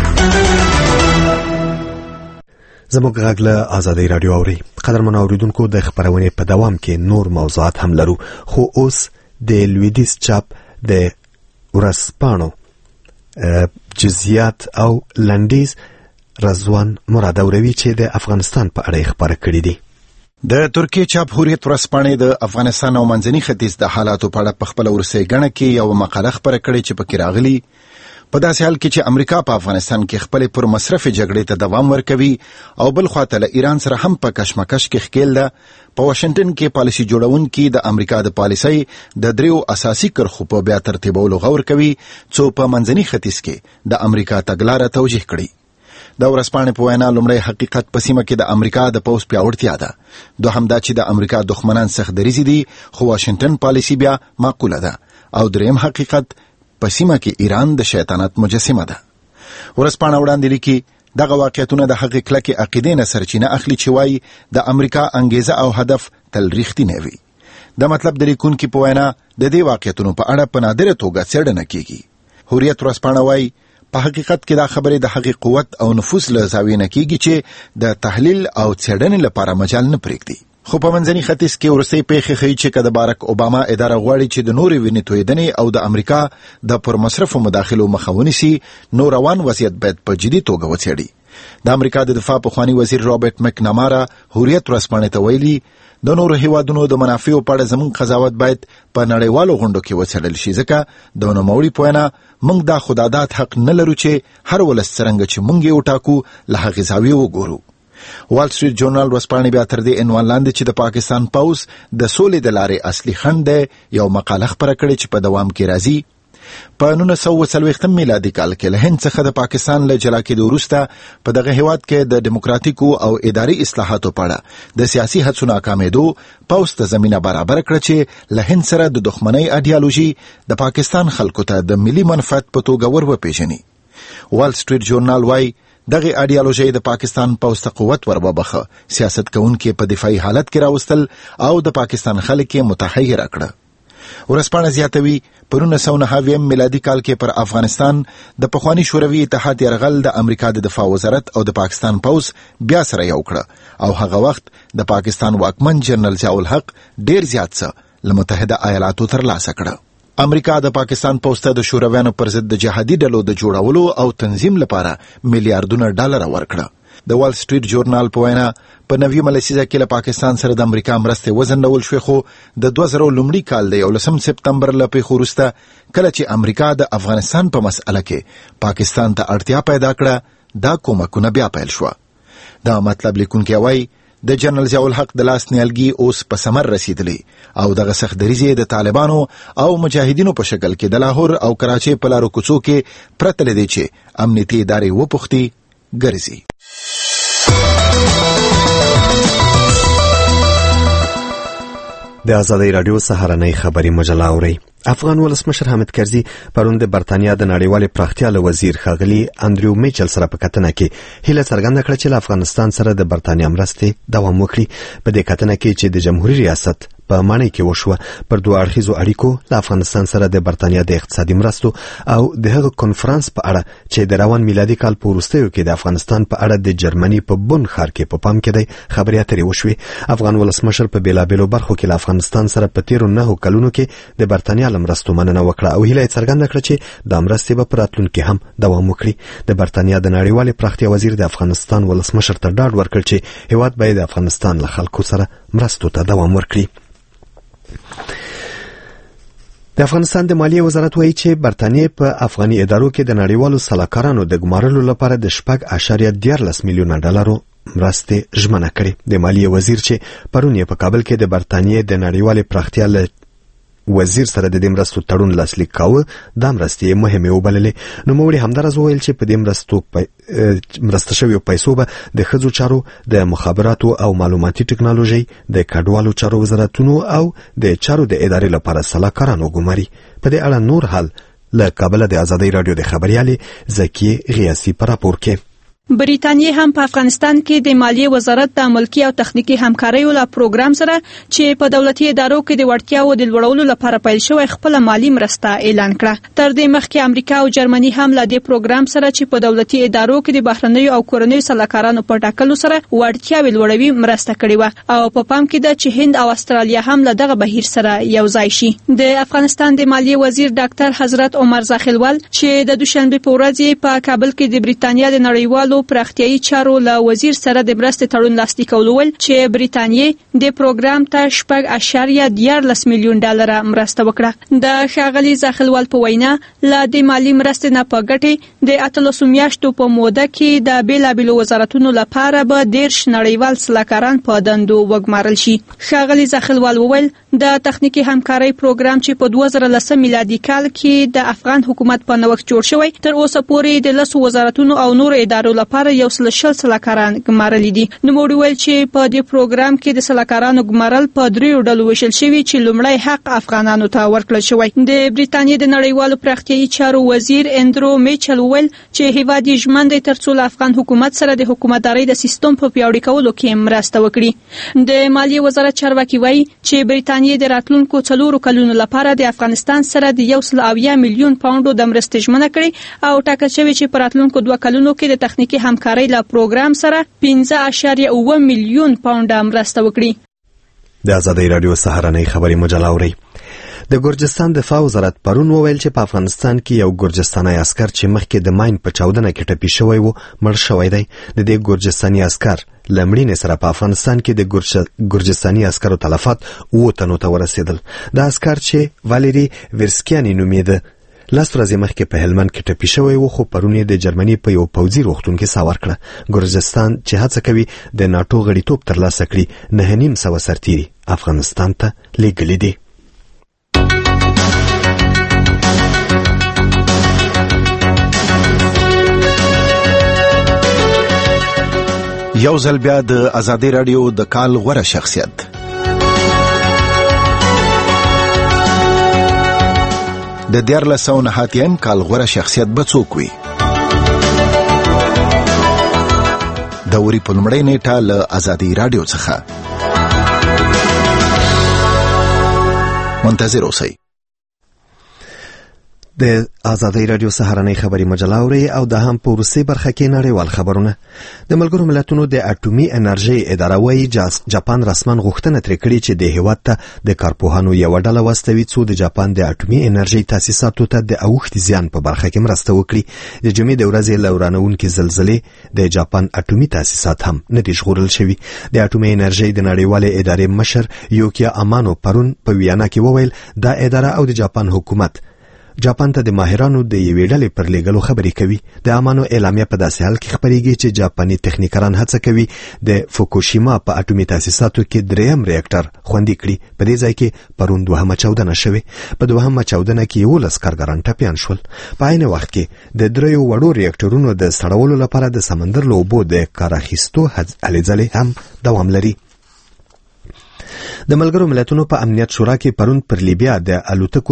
زموږ غږ له آزادۍ رادیو اوري. قدرمن اوریدونکو د خبرونې په دوام کې نور موضوعات هم لرو خو اوس د لویدیز چاپ د ورځپاڼو جزئیات او لنډیز رضوان مرادوروي چې د افغانستان په اړه خبره کړې دي. د ترکیه چاپ هوریت ورځپاڼې د افغانستان او منځني ختیځ د حالاتو په اړه په خپل ورسې غڼه کې یو مقاله خبره کړې چې پکې راغلي په داسې حال کې چې امریکا په افغانستان کې خپل پر مصرف جګړې ته دوام ورکوي او بل خواته له ایران سره هم په کشمکش کې ښکیل ده. په واشنگټن کې پالیسي جوړونکي د امریکا د پالیسۍ د دریو اساسي کرښو په بیا ترتیبولو غور کوي څو په منځني ختیځ کې د امریکا تګلاره توجیه کړي. د ورځپاڼې په وینا لومړی حقیقت په سیمه کې د امریکا د پوځ پیاوړتیا ده. دوهم دا چې د امریکا دښمنان سخت دریځي دي خو واشنگټن پالیسي بیا معقوله ده. او دریم حقیقت په سیمه کې ایران د شیطانت مجسمه ده. ورځپاڼه وړاندې لیکي دغه واقعیتونه د هغې کلکې عقیدې نه سرچینه اخلي چې وایي د امریکا انګیزه او هدف تل ریښتینی وي. د مطلب د لیکونکي په وینا د دې واقعیتونو په اړه په نادره توګه څېړنه کیږي. هوریت ورځپاڼه وایي په حقیقت کې دا خبرې د هغې قوت او نفوذ له زاویې نه کیږي چې د تحلیل او څېړنې لپاره مجال نه پرېږدي. خو په منځني ختیځ کې وروستۍ پیښې ښیي چې که د بارک اوباما اداره غواړي چې د نورې وینې تویېدنې او د امریکا د پرمصرفو مداخلو مخه ونیسي نو روان وضعیت باید په جدي توګه وڅېړي. د امریکا د دفاع پخوانی وزیر رابرټ مکنامارا هوریت ورځپاڼې ته ویلي د نورو هیوادونو د منافعو په اړه زموږ قضاوت باید په نړیوالو غونډو کې وڅېړل شي، ځکه د نوموړي په وینا موږ دا خدادات حق نه لرو چې هر ولس څرنګه چې موږ یې وټاکو له هغې زاویې وګورو. وال سټریټ جورنال ورځپاڼې بیا تر دې عنوان لاندې چې د پاکستان پوځ د سولې د لارې اصلي خنډ دی یو مقاله خپره کړې چې په دوام کې راځي. په 1940 میلادي کال کې له هند څخه د پاکستان له جلا کېدو وروسته په دغه هیواد کې د دیموکراتیکو او اداري اصلاحاتو په اړه د سیاسي هڅو ناکامېدو پوځ ته زمینه برابر کړه چې له هند سره د دښمنۍ ایډیالوژي د پاکستان خلکو ته د ملي منفعت په توګه ور وپېژني. وال سټریټ جورنال وايي دغه ایډیالوژي د پاکستان پوځ ته قوت وربخه، سیاست کوونکي په دفاعي حالت کې راوستل او د پاکستان خلک یې متحیر کړه. ورځپاڼه زیاتوي په 1990 میلادي کال کې پر افغانستان د پخوانی شوروي اتحاد یرغل د امریکا د دفاع وزارت او د پاکستان پوځ بیا سره یو کړه او هغه وخت د پاکستان واکمن جنرال ضیاء الحق ډیر زیات څه له متحده ایالاتو ترلاسه کړه. امریکا د پاکستان پوځ ته د شورویانو پر ضد د جهادي ډلو د جوړولو او تنظیم لپاره میلیارډونه ډالر ورکړه. د وال سټریټ جورنال په وینا په 90 لسیزه کې له پاکستان سره د امریکا مرستې وزنول شوې، خو د 2000 لومړي کال د 11 سپتمبر له پیښو وروسته کله چې امریکا د افغانستان په مسأله کې پاکستان ته اړتیا پیدا کړه، دا کومکونه بیا پیل شو. دا مطلب لیکونکي وایي د جنرال ضیاء الحق د لاس نیالګي اوس په ثمر رسیدلی او دغه سخت دریځ د طالبانو او مجاهدینو په شکل کې د لاهور او کراچۍ په لارو کوڅو کې پرته لدی چې امنیتي ادارې وپوښتي ګرځي. د آزادۍ رادیو سهارنۍ خبري مجله اورئ. افغان ولسمشر حامد کرزي پرون د برتانیا د نړیوالې پراختیا له وزیر ښاغلي انډریو میچل سره په کتنه کې هیله څرګنده کړه چې له افغانستان سره د برتانیا مرستې دوام وکړي. په دې کتنه کې چې د جمهوریت ریاست په معنی کې وشوه پر دوه اړخیزو اړیکو له افغانستان سره د برتانیا د اقتصادي مرستو او د هغه کنفرانس په اړه چې د روان میلادي کال په وروستیو کې د افغانستان په اړه د جرمني په بون ښار کې په پام کې دی خبرې اترې وشوې. افغان ولسمشر په بیلابیلو برخو کې له افغانستان سره په تیرو 9 کلونو کې د برتانیا له مرستو مننه وکړه او هیله څرګنده کړه چې د مرستې په راتلونکي هم دوام وکړي. د برتانیا د نړیوالې پراختیا وزیر د افغانستان ولسمشر ته ډاډ ورکړ چې هیواد باید د افغانستان له خلکو سره مرستو ته دوام ورکړي. د افغانستان د مالیې وزارت وایي چې برتانیې په افغاني ادارو کې د نړیوالو سلاکارانو د ګمارلو لپاره د 4.14 میلیونه ډالرو مرستې ژمنه کړې. د مالیې وزیر چې پرون په کابل کې د برتانیې د نړیوالې پراختیا له وزیر سره د دې مرستو تړون لاسلیک کاوه، دا مرستې مهمه وبللې. نوموړي همدارس وویل چې په دې مرسته شویو پیسو به د ښځو چارو، د مخابراتو او معلوماتي ټکنالوژي، د کډوالو چارو وزارتونو او د چارو د ادارې لپاره سلاکاران وګماري. په دې اړه نور حال له کابل د آزادۍ رادیو د خبريالې زکیه غیاسی پر راپور کې. بریتانیا هم په افغانستان کې د مالیې وزارت د ملکی او تخنیکی همکاریو له پروګرام سره چې په دولتي ادارو کې د وړتیاو د لوړولو لپاره پیل شوی خپل مالی مرسته اعلان کړه. تر دې مخکې امریکا او جرمني هم له دې پروګرام سره چې په دولتي ادارو کې د بهرنیو او کورنیو سلاکارانو په ټاکلو سره وړتیاوې لوړوي مرسته کړې و او په پام کې ده چې هند او استرالیا هم له دغه بهیر سره یو ځای شي. د افغانستان د مالیې وزیر ډاکټر حضرت عمر زاخیلوال چې د دوشنبه په ورځ په کابل کې د بریتانیا د نړیوالو پراختیايي چارو له وزیر سره د مرستې تړون لاسلیک کول چې بریتانیا د پروګرام ته 4.14 میلیون ډالر مرسته وکړه. د ښاغلي زاخیلوال په وینا له د مالی مرستې نه په ګټې د 18 میاشتو په موده کې د بیلابیلو وزارتونو لپاره به 10 نړیوال سلاکاران په دندو وګمارل شي. ښاغلي زاخیلوال وویل د تخنیکی همکارۍ پروګرام چې په 2010 میلادي کال کې د افغان حکومت په نوښت جوړ شوی تر اوسه پورې د 10 وزارتونو او نور ادارو لپاره یو سل سلاکاران ګمارل دي. نوموړي ویل چې په دې پروګرام کې د سلاکارانو ګمارل په 3 ډلو ویشل شوی چې لومړی حق افغانانو ته ورکړل شوی. د بریتانیا د نړیوالو پراختیايي چارو وزیر انډریو میچل ویل چې هیواد یې ژمن دی ترڅو افغان حکومت سره د حکومتدارۍ د سیستم په پیاوړي کولو کې مرسته وکړي. د مالیې وزارت چارواکي وایي چې بریتانیا د راتلونکو 4 کلونو لپاره د افغانستان سره د 1.8 میلیون پاونډو د مرستې ژمنه کړې او ټاکل شوی چې په راتلونکو 2 کلونو کې د تخنیکی همکارۍ له پروګرام سره 15.7 میلیون پاونډه مرسته وکړي. د آزادۍ رادیو سهارنۍ خبري مجله اورئ. د ګورجستان دفاع وزارت پرون وویل چې په افغانستان کې یو ګورجستاني عسكر چې مخکې د ماین په چاودنه کې ټپي شوی و مړ شوی دی. د دې ګورجستاني عسكر لمړینې سره په افغانستان کې د ګورجستاني عسکرو تلفات 9 تنو ته ورسېدل. د عسكر چې واليري ورسکیانی نومیده لاس ورځې مخکې په هلمند کې ټپي شوی و، خو پرون د جرمني په یو پوځي روغتون کې ساه ورکړه. ګورجستان چې هڅه کوي د ناتو غړیتوب ترلاسه کړي 9.5 سرتیري افغانستان ته لیږلي دي. یو ځل بیا د ازادي رادیو د کال غوره شخصیت. د 1409 کال غوره شخصیت به څوک وي؟ د اوري په لومړۍ نیټه له ازادي رادیو څخه منتظر اوسئ. د ازادي رادیو سهارنۍ خبري مجله اوري او د هم په روسي برخه کې نړیوال خبرونه. د ملګرو ملتونو د اټومي انرژي اداره وايي جاپان رسمن غوښتنه ترې کړې چې د هیواد ته د کارپوهانو یو ډله واستوي څو د جاپان د اټومي انرژي تاسیساتو ته د اوښتي زیان په برخه کې مرسته وکړي. د جمعې د ورځې لورانونکې زلزلې د جاپان اټومي تاسیسات هم نه دي ژغورل شوي. د اټومي انرژي د نړیوالې ادارې مشر یوکیا امانو پرون په ویانا کې وویل دا اداره او د جاپان حکومت جاپان ته د ماهرانو د یوې ډلې پر لېږلو خبرې کوي. د امانو اعلامیه په داسې حال کې خبرېږي چې جاپاني تخنیکران هڅه کوي د فوکوشیما په اټومي تاسیساتو کې 3م ریاکټر خوندي کړي. په دې ځای کې پرون 2مه چاودنه شوې. په 2مه چاودنه کې 11 کارګران ټپیان شول. په عین وخت کې د 3 وړو ریاکټرونو د سړولو لپاره د سمندر له اوبو د کار اخیستو هلې ځلې هم دوام لري. د ملګرو ملتونو په امنیت شورا کې پرون پر لیبیا د الوتکو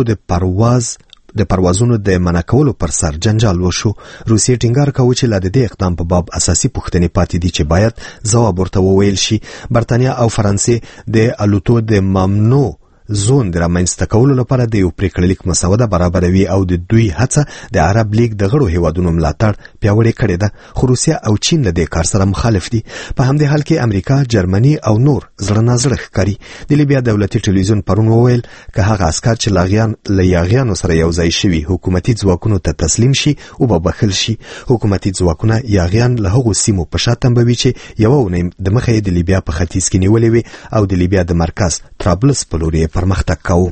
د پروازونو د منع کولو پر سر جنجال وشو. روسیې ټینګار کاوه چې لا د دې اقدام په باب اساسي پوښتنې پاتې دي چې باید ځواب ورته وویل شي. برتانیا او فرانسې د الوتو د ممنوع زون د رامنځته کولو لپاره د یو پریکړه لیک مسوده برابروي او د دوی هڅه د عرب لیگ د غړو هیوادونو ملاتړ پیاوړی کړی ده، خو روسیا او چین له دې کار سره مخالف دي. په همدې حال کې امریکا، جرمني او نور زړه نازړه ښکاري. د لیبیا دولتي ټلویزیون پرون وویل که هغه عسکر چې له یاغیانو سره یو ځای شوي حکومتي ځواکونو ته تسلیم شي او به بخښل شي. حکومتي ځواکونه یاغیان له هغو سیمو په شا تنبوي چې یوه اونۍ د مخه د لیبیا په ختیځ کې نیولې وي او د لیبیا د مرکز طرابلس په لور پرمختګ کاوه.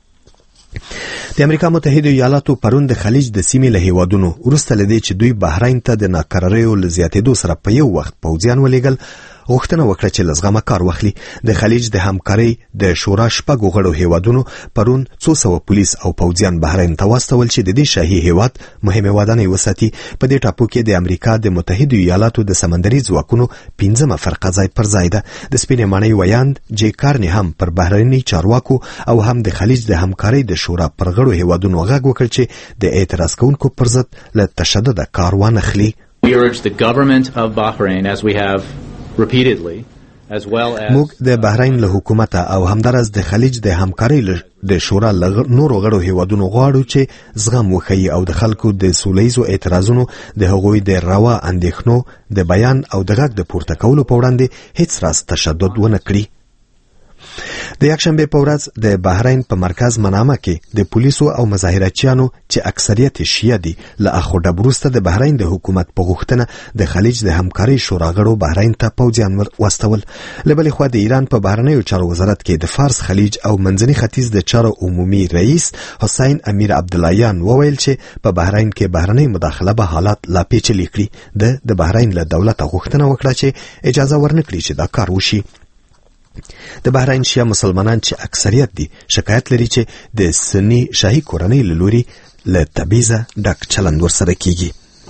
د امریکا متحده ایالاتو پرون د خلیج د سیمې له هیوادونو وروسته لدې چې دوی بحرین ته د ناکراریو له زیاتېدو سره په یو وخت پوځیان ولېږل غوښتنه وکړه چې له زغمه کار واخلي. د خلیج د همکارۍ د شورا 6 غړو هیوادونو پرون 200 پولیس او پوځیان بحرین ته واستول چې د دې شاهي هیواد مهمه ودانۍ وساتي. په دې ټاپو کې د امریکا د متحده ایالاتو د سمندري ځواکونو 5مه فرقه ځای پر ځای ده. د سپینې ماڼۍ ویاند جی کارني هم پر بحریني چارواکو او هم د خلیج د همکارۍ د شورا پر غړو هیوادونو غږ وکړ چې د اعتراض کوونکو پر ضد له تشدد کار وانخلي. We urge the government of Bahrain, as we have repeatedly, as well as موږ د بحرین له حکومت او همدارس د خلیج د همکارۍ د شورا نورو غړو هیوادونو غواړو چې زغم وښیي او د خلکو د سولهییزو اعتراضونو د هغوی د روا اندېښنو د بیان او د غږ د پورته کولو په وړاندې هیڅ راز تشدد ونه کړي. د یکشنبه په ورځ د بحرین په مرکز منامه کې د پولیسو او مظاهراتچیانو چې اکثریت شیعه دي له اخوډه وروسته د بحرین د حکومت په غوښتنه د خلیج د همکارۍ شورا غړو بحرین ته پوځیان واستول. له بلې خوا د ایران په بهرنیو چارو وزارت کې د فارس خلیج او منځني ختیځ د چارو عمومي رئیس حسین امیر عبداللهیان وویل چې په بحرین کې بهرنۍ مداخله به حالات لا پیچلي کړي. د بحرین له دولت غوښتنه وکړه چې اجازه ورنکړي چې دا کار وشي. د بحرین شیعه مسلمانان چې اکثریت دي شکایت لري چې د سنی شاهي کورنۍ له لوري له تبعیضه ډک چلند ورسره کیږي.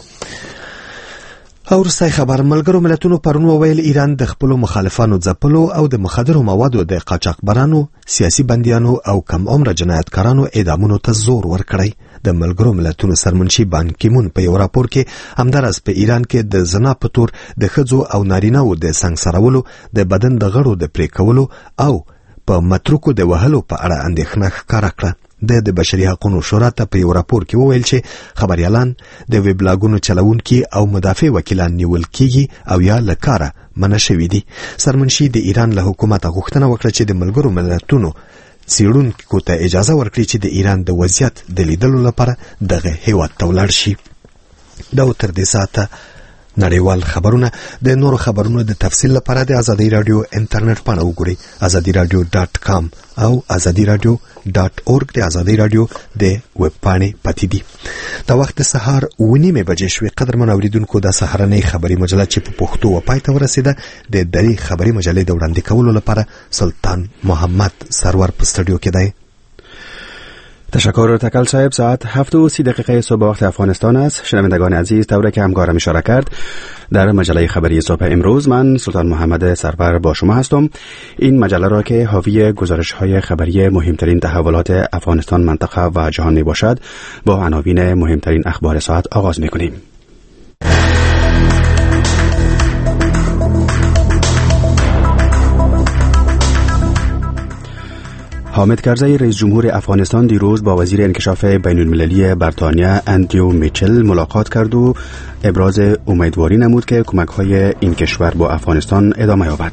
او وروستی خبر ملګرو ملتونو پرون وویل ایران د خپلو مخالفانو ځپلو او د مخدرو موادو د قاچاقبرانو، سیاسي بندیانو او کم عمره جنایتکارانو اعدامونو ته زور ورکړی. د ملګرو ملتونو سرمنشي بان کیمون په یو راپور کې همدارس په ایران کې د زنا په تور د ښځو او نارینه‌وو د سنګسارولو، د بدن د غړو د پرې کولو او په متروکو د وهلو په اړه اندېښنه ښکاره کړه. د بشري حقوقو شورا ته په یو راپور کې وویل چې خبريالان، د ویبلاګونو چلوونکي او مدافع وکیلان نیول کیږي او یا له کاره منع شوي دي. سرمنشي د ایران له حکومت غوښتنه وکړه چې د ملګرو ملتونو څېړونکو ته اجازه ورکړي چې د ایران د وضعیت د لیدلو لپاره دغه هیواد ته ولاړ شي. دا تر دې ساعته نړیوال خبرونه. د نورو خبرونو د تفصیل لپاره د ازادي رادیو انټرنیټ پاڼه وګورئ، azadiradio.com او azadiradio.org. د ازادي رادیو د ویب پاڼې پاتې دي. دا وخت سهار 9:30 بجې شوې. قدرمن اوریدونکو، د سهارنۍ خبري مجله چې په پښتو و پای ته ورسېده، د دې خبري مجلې د وړاندې کولو لپاره سلطان محمد سرور په استودیو کې دی. تشکر تکل صاحب. ساعت 7:30 صبح وقت افغانستان است. شنوندگان عزیز، طوری که همکارم اشاره کرد، در مجله خبری صبح امروز من سلطان محمد سرور با شما هستم. این مجله را که حاوی گزارش‌های خبری مهمترین تحولات افغانستان، منطقه و جهان میباشد، با عناوین مهمترین اخبار ساعت آغاز میکنیم. حامد کرزی رئیس جمهور افغانستان دیروز با وزیر انکشاف بین المللی بریتانیا اندریو میچل ملاقات کرد و ابراز امیدواری نمود که کمک‌های این کشور با افغانستان ادامه یابد.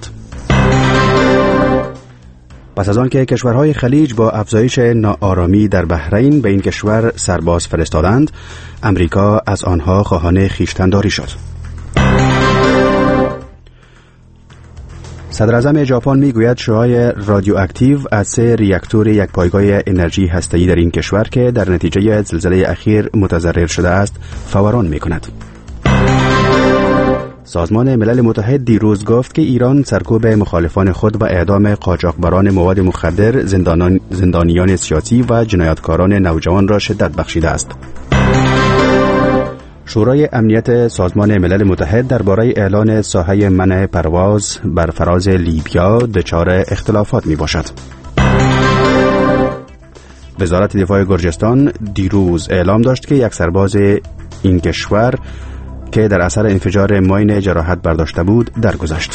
پس از آن که کشورهای خلیج با افزایش ناآرامی در بحرین به این کشور سرباز فرستادند، امریکا از آنها خواهان خویشتن‌داری شد. صدر اعظم ژاپن میگوید شعاع رادیواکتیو از 3 ریاکتور یک پایگاه انرژی هسته‌ای در این کشور که در نتیجه زلزله اخیر متضرر شده است فوران میکند. سازمان ملل متحد دیروز گفت که ایران سرکوب مخالفان خود و اعدام قاچاقبران مواد مخدر، زندانیان سیاسی و جنایتکاران نوجوان را شدت بخشیده است. شورای امنیت سازمان ملل متحد درباره اعلان ساحه منع پرواز بر فراز لیبیا دچار اختلافات می باشد. وزارت دفاع گرجستان دیروز اعلام داشت که یک سرباز این کشور که در اثر انفجار ماین جراحت برداشته بود درگذشت.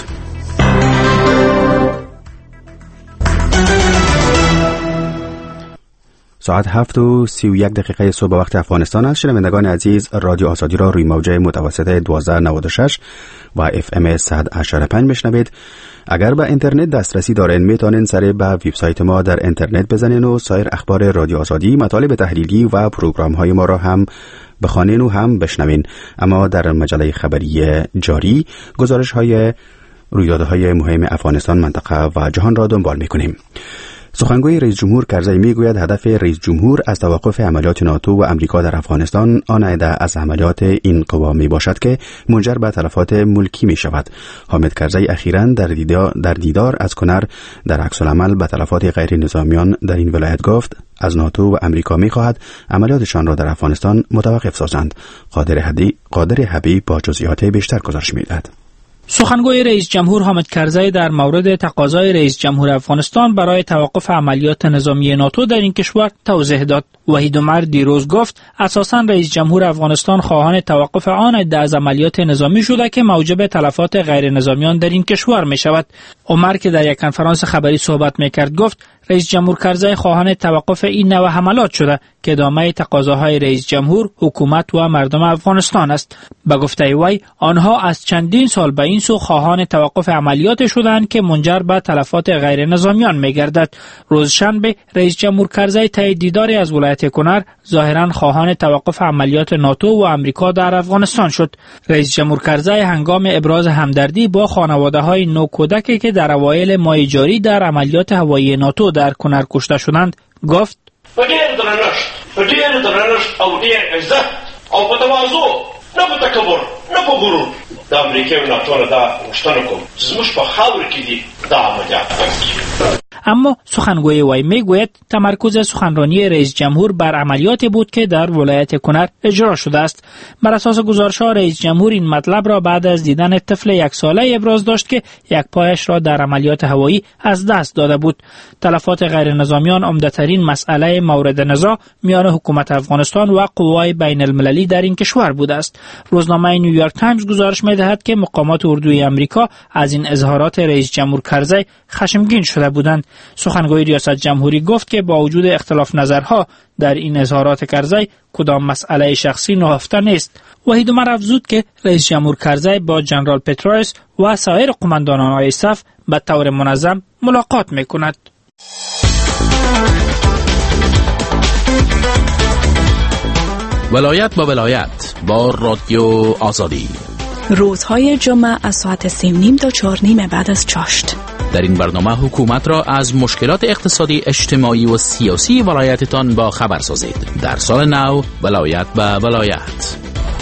ساعت 7:31 صبح وقت افغانستان است. شنوندگان عزیز، رادیو آزادی را روی موجه متوسط 1296 و FM 100.5 میشنوید. اگر به اینترنت دسترسی دارین میتونین سر به وبسایت ما در اینترنت بزنین و سایر اخبار رادیو آزادی، مطالب تحلیلی و پروگرام های ما را هم بخوانین و هم بشنوین. اما در مجله خبری جاری گزارش های رویدادهای مهم افغانستان، منطقه و جهان را دنبال میکنیم. سخنگوی رئیس جمهور کرزی میگوید هدف رئیس جمهور از توقف عملیات ناتو و امریکا در افغانستان آن عده از عملیات این قوا می باشد که منجر به تلفات ملکی می شود. حامد کرزی اخیراً در دیدار از کنر در عکس العمل به تلفات غیر نظامیان در این ولایت گفت از ناتو و امریکا می خواهد عملیاتشان را در افغانستان متوقف سازند. قادر حبیب با جزئیات بیشتر گزارش می‌دهد. سخنگوی رئیس جمهور حامد کرزی در مورد تقاضای رئیس جمهور افغانستان برای توقف عملیات نظامی ناتو در این کشور توضیح داد. وحید عمر دیروز گفت اساساً رئیس جمهور افغانستان خواهان توقف آن عده از عملیات نظامی شده که موجب تلفات غیر نظامیان در این کشور می شود. عمر که در یک کنفرانس خبری صحبت می کرد گفت رئیس جمهور کرزی خواهان توقف این نوع حملات شده که ادامه تقاضاهای رئیس جمهور، حکومت و مردم افغانستان است. به گفته وی آنها از چندین سال به این سو خواهان توقف عملیات شدند که منجر به تلفات غیر نظامیان می گردد. روز شنبه رئیس جمهور کرزی طی دیداری از ولایت کنر ظاهرا خواهان توقف عملیات ناتو و امریکا در افغانستان شد. رئیس جمهور کرزی هنگام ابراز همدردی با خانواده‌های 9 کودکی که در اوایل ماه جاری در عملیات هوایی ناتو در کنر کشته شدند گفت په ډېر درنښت او ډېر عزت او په تواضع، نه په تکبر، نه په غرور د امریکا او ناتو نه دا غوښتنه کوم چې زموږ په خاوره کې دي دا عملیات وکړي. اما سخنگوی وی میگوید تمرکز سخنرانی رئیس جمهور بر عملیاتی بود که در ولایت کنر اجرا شده است. بر اساس گزارش‌ها رئیس جمهور این مطلب را بعد از دیدن طفل 1 ساله ابراز داشت که یک پایش را در عملیات هوایی از دست داده بود. تلفات غیر نظامیان عمده‌ترین مسئله مورد نزاع میان حکومت افغانستان و قوای بین المللی در این کشور بوده است. روزنامه نیویورک تایمز گزارش می‌دهد که مقامات اردوی آمریکا از این اظهارات رئیس جمهور کرزی خشمگین شده بودند. سخنگوی ریاست جمهوری گفت که با وجود اختلاف نظرها در این اظهارات کرزی کدام مسئله شخصی نهفته نیست. وحید عمر افزود که رئیس جمهور کرزی با جنرال پتروس و سایر قماندانان صف به طور منظم ملاقات می‌کند. ولایت با ولایت با رادیو آزادی، روزهای جمعه از ساعت 3:30 تا 4:30 بعد از چاشت. در این برنامه حکومت را از مشکلات اقتصادی، اجتماعی و سیاسی ولایتتان با خبر سازید. در سال نو ولایت به ولایت.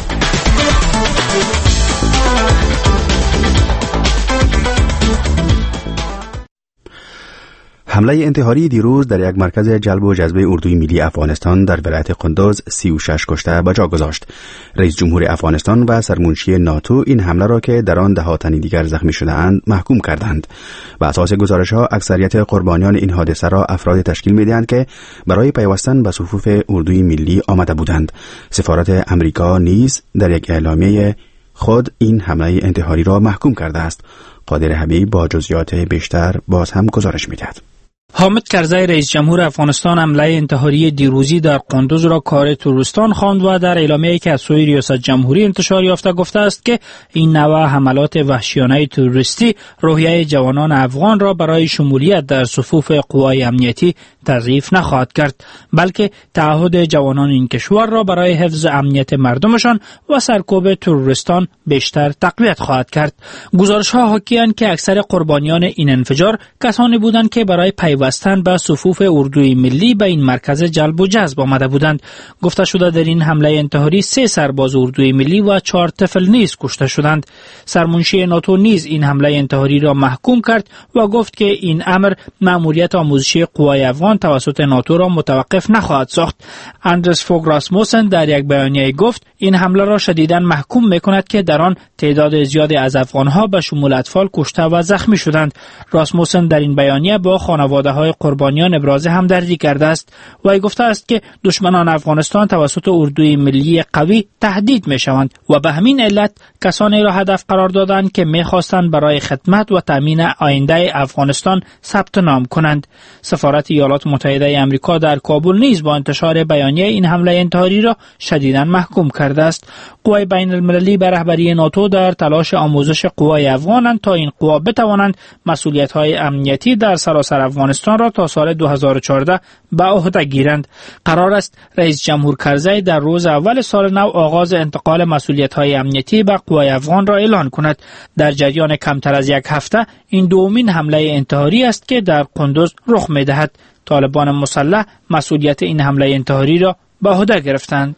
حمله انتحاری دیروز در یک مرکز جلب و جذب اردوی ملی افغانستان در ولایت قندوز 36 کشته به جا گذاشت. رئیس جمهور افغانستان و سرمنشی ناتو این حمله را که در آن 10 تن دیگر زخمی شده‌اند محکوم کردند. بر اساس گزارش‌ها اکثریت قربانیان این حادثه را افراد تشکیل می‌دهند که برای پیوستن به صفوف اردوی ملی آمده بودند. سفارت امریکا نیز در یک اعلامیه خود این حمله انتحاری را محکوم کرده است. قادر حبیب با جزئیات بیشتر باز هم گزارش می‌دهد. حامد کرزی رئیس جمهور افغانستان حمله انتحاری دیروزی در قندوز را کار تروریستان خواند و در اعلامیه‌ای که از سوی ریاست جمهوری انتشار یافته گفته است که این نوع حملات وحشیانه تروریستی روحیه جوانان افغان را برای شمولیت در صفوف قوای امنیتی تضعیف نخواهد کرد، بلکه تعهد جوانان این کشور را برای حفظ امنیت مردمشان و سرکوب تروریستان بیشتر تقویت خواهد کرد. گزارش‌ها حاکی‌اند که اکثر قربانیان این انفجار کسانی بودند که برای پیوستن به صفوف اردوی ملی به این مرکز جلب و جذب آمده بودند. گفته شده در این حمله انتحاری 3 سرباز اردوی ملی و 4 طفل نیز کشته شدند. سرمنشی ناتو نیز این حمله انتحاری را محکوم کرد و گفت که این امر مأموریت آموزشی قوای افغان توسط ناتو را متوقف نخواهد ساخت. اندرس فوگ راسموسن در یک بیانیه گفت این حمله را شدیداً محکوم می‌کند که در آن تعداد زیادی از افغان‌ها به شمول اطفال کشته و زخمی شدند. راسموسن در این بیانیه با خانواده‌های قربانیان ابراز همدردی کرده است و گفته است که دشمنان افغانستان توسط اردوی ملی قوی تهدید می‌شوند و به همین علت کسانی را هدف قرار دادند که می‌خواستند برای خدمت و تامین آینده افغانستان ثبت نام کنند. سفارت ایالات متحده آمریکا در کابل نیز با انتشار بیانیه این حمله انتحاری را شدیداً محکوم کرده است. قوای بین المللی به رهبری ناتو در تلاش آموزش قوای افغانند تا این قوا بتوانند مسئولیت‌های امنیتی در سراسر افغانستان را تا سال 2014 به عهده گیرند. قرار است رئیس جمهور کرزی در روز اول سال نو آغاز انتقال مسئولیت‌های امنیتی به قوای افغان را اعلان کند. در جریان کمتر از یک هفته این دومین حمله انتحاری است که در قندوز رخ می‌دهد. طالبان مسلح مسئولیت این حمله انتحاری را به عهده گرفتند.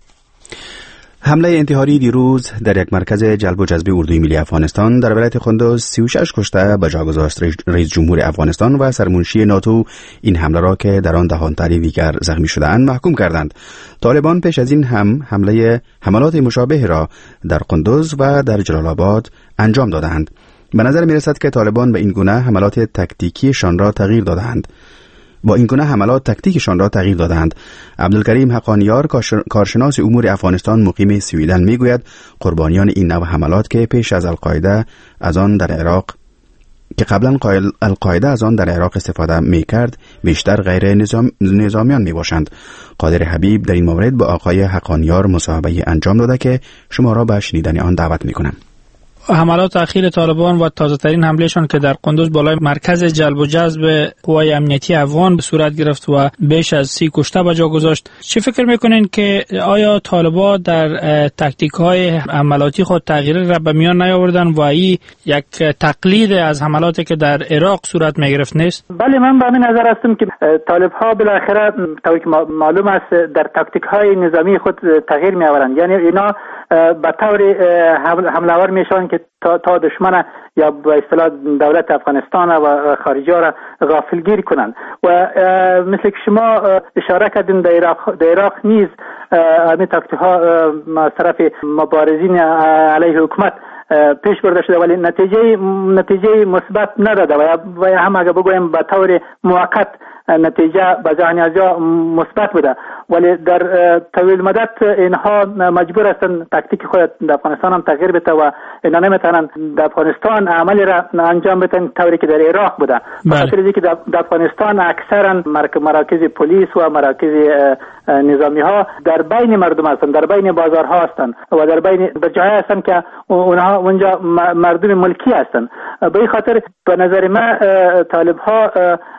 حمله انتحاری دیروز در یک مرکز جلب و جذب اردوی ملی افغانستان در ولایت قندوز 36 کشته به جا گذاشت. رئیس جمهور افغانستان و سرمنشی ناتو این حمله را که در آن 10 تن دیگر زخمی شده‌اند محکوم کردند. طالبان پیش از این حملات مشابه را در قندوز و در جلال آباد انجام دادند. به نظر می رسد که طالبان به این گونه حملات تکتیکیشان را تغییر دادند. عبدالکریم حقانیار کارشناس امور افغانستان مقیم سویدن میگوید قربانیان این نوع حملات که پیش از القاعده از آن در عراق که قبلا القاعده از آن در عراق استفاده میکرد بیشتر غیر نظامیان میباشند. قادر حبیب در این مورد با آقای حقانیار مصاحبه انجام داده که شما را به شنیدن آن دعوت میکنم. حملات اخیر طالبان و تازه‌ترین حملهشان که در قندوز بالای مرکز جلب و جذب قوای امنیتی افغان به صورت گرفت و بیش از 30 کشته به جا گذاشت، چی فکر میکنین که آیا طالبان در تاکتیک‌های حملاتی خود تغییر را به میان نیاوردن و این یک تقلید از حملاتی که در عراق صورت میگرفت نیست؟ بله، من به همین نظر هستم که طالب‌ها بالاخره طوری که معلوم است در تاکتیک‌های نظامی خود تغییر می‌آورند. یعنی اینا به طور حمله‌آور میشن که تا دشمن یا به اصطلاح دولت افغانستان و خارجی را غافلگیر کنند و مثل که شما اشاره کردین در عراق نیز همین تاکتیک‌ها از طرف مبارزین علیه حکومت پیش برده شده ولی نتیجه مثبت نداده و هم اگه بگویم به طور موقت نتیجه به ذهنیازها مثبت بوده ولی در طویل مدت اینها مجبور هستند تاکتیک خود در افغانستان هم تغییر بده و اینا نمیتونن در افغانستان عملی را انجام بدن طوری که در عراق بوده. بخاطر اینکه در افغانستان اکثرا مراکز پلیس و مراکز نظامی ها در بین مردم هستند، در بین بازارها هستند و در بین جاهای هستند که اونها اونجا مردم ملکی هستند. به این خاطر به نظر من طالب ها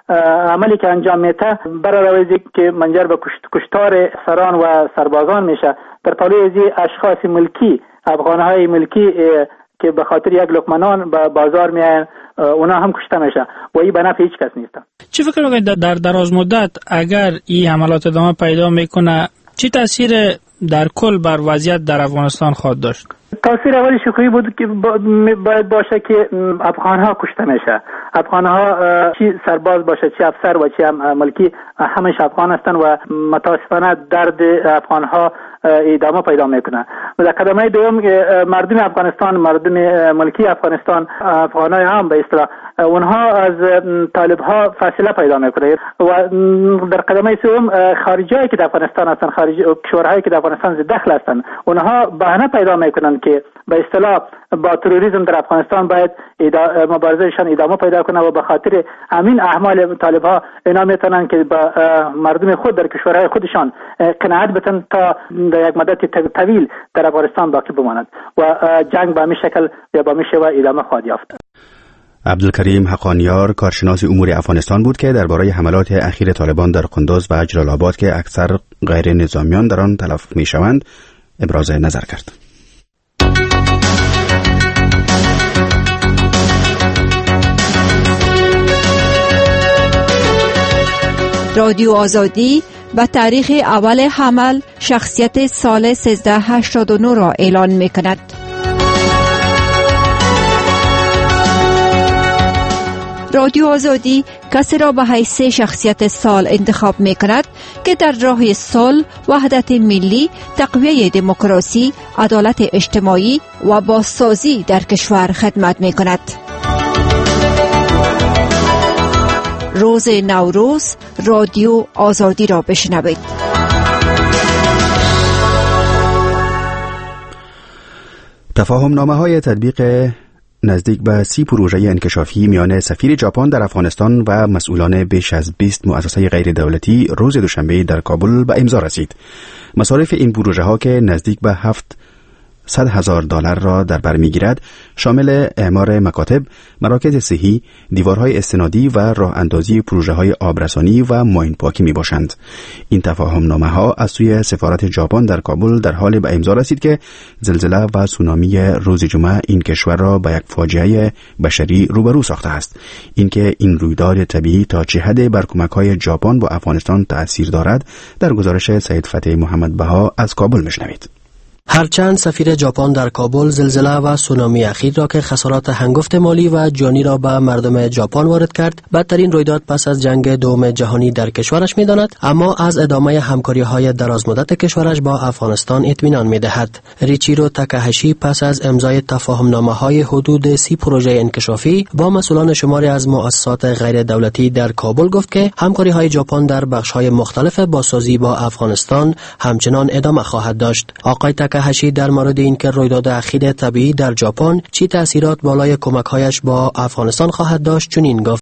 عملی که انجام میده برای که منجر به کشتار سران و سربازان میشه. در پالوی از اشخاص ملکی، افغانهای ملکی که به خاطر یک لقمه نان به بازار میاین، اونا هم کشته میشه و این به نفع هیچ کس نیست. چی فکر میکنید در دراز مدت اگر این حملات ادامه پیدا میکنه چی تاثیر در کل بر وضعیت در افغانستان خواهد داشت؟ تاثیر اولی شکویی بود که باید باشه که افغانها کشته میشه. افغانها چی سرباز باشه، چی افسر و چی ملکی، همش افغان هستن و متاسفانه درد افغانها ادامه پیدا میکنه. و در قدمه دوم مردم افغانستان، مردم ملکی افغانستان، افغانای هم به اصطلاح اونها از طالب ها فاصله پیدا میکنه. و در قدمه سوم خارجیایی که در افغانستان هستن، خارجی کشورهایی که در افغانستان دخل هستن، اونها بهانه پیدا میکنن که به اصطلاح با تروریسم در افغانستان باید مبارزهشان ادامه پیدا کنه و به خاطر همین اعمال طالب ها اینا میتونن که با مردم خود در کشورهای خودشان قناعت بتن تا در یک مدت طویل در افغانستان باقی بماند و جنگ به همین شکل یا به همین شیوه ادامه خواهد یافت. عبدالکریم حقانیار کارشناس امور افغانستان بود که درباره حملات اخیر طالبان در قندوز و جلال آباد که اکثر غیر نظامیان در آن تلف میشوند ابراز نظر کرد. رادیو آزادی به تاریخ اول حمل شخصیت سال 1389 را اعلان می کند. رادیو آزادی کسی را به حیث شخصیت سال انتخاب می کند که در راه صلح، وحدت ملی، تقویت دموکراسی، عدالت اجتماعی و بازسازی در کشور خدمت می کند. روز نوروز رادیو آزادی را بشنوید. تفاهم نامه های تطبیق نزدیک به 30 پروژه انکشافی میان سفیر ژاپن در افغانستان و مسئولان بیش از 20 مؤسسه غیر دولتی روز دوشنبه در کابل به امضا رسید. مصارف این پروژه ها که نزدیک به $700,000 را در بر میگیرد شامل اعمار مکاتب، مراکز صحی، دیوارهای استنادی و راه اندازی پروژه های آبرسانی و ماین پاکی می باشند. این تفاهم نامه ها از سوی سفارت ژاپن در کابل در حال به امضا رسید که زلزله و سونامی روز جمعه این کشور را به یک فاجعه بشری روبرو ساخته است. اینکه این رویداد طبیعی تا چه حد بر کمک‌های ژاپن با افغانستان تأثیر دارد در گزارش سید فتحی محمد بها از کابل میشنوید. هرچند سفیر ژاپن در کابل زلزله و سونامی اخیر را که خسارات هنگفت مالی و جانی را به مردم ژاپن وارد کرد بدترین رویداد پس از جنگ دوم جهانی در کشورش می‌داند، اما از ادامه همکاری‌های درازمدت کشورش با افغانستان اطمینان می‌دهد. ریچیرو تاکاهاشی پس از امضای تفاهم‌نامه‌های حدود 30 پروژه انکشافی با مسئولان شماری از مؤسسات غیر دولتی در کابل گفت که همکاری‌های ژاپن در بخش‌های مختلف بازسازی با افغانستان همچنان ادامه خواهد داشت. آقای تاکاهاشی در مورد اینکه رویداد اخیر طبیعی در ژاپن چی تأثیرات بالای کمک‌هایش با افغانستان خواهد داشت چنین گفت: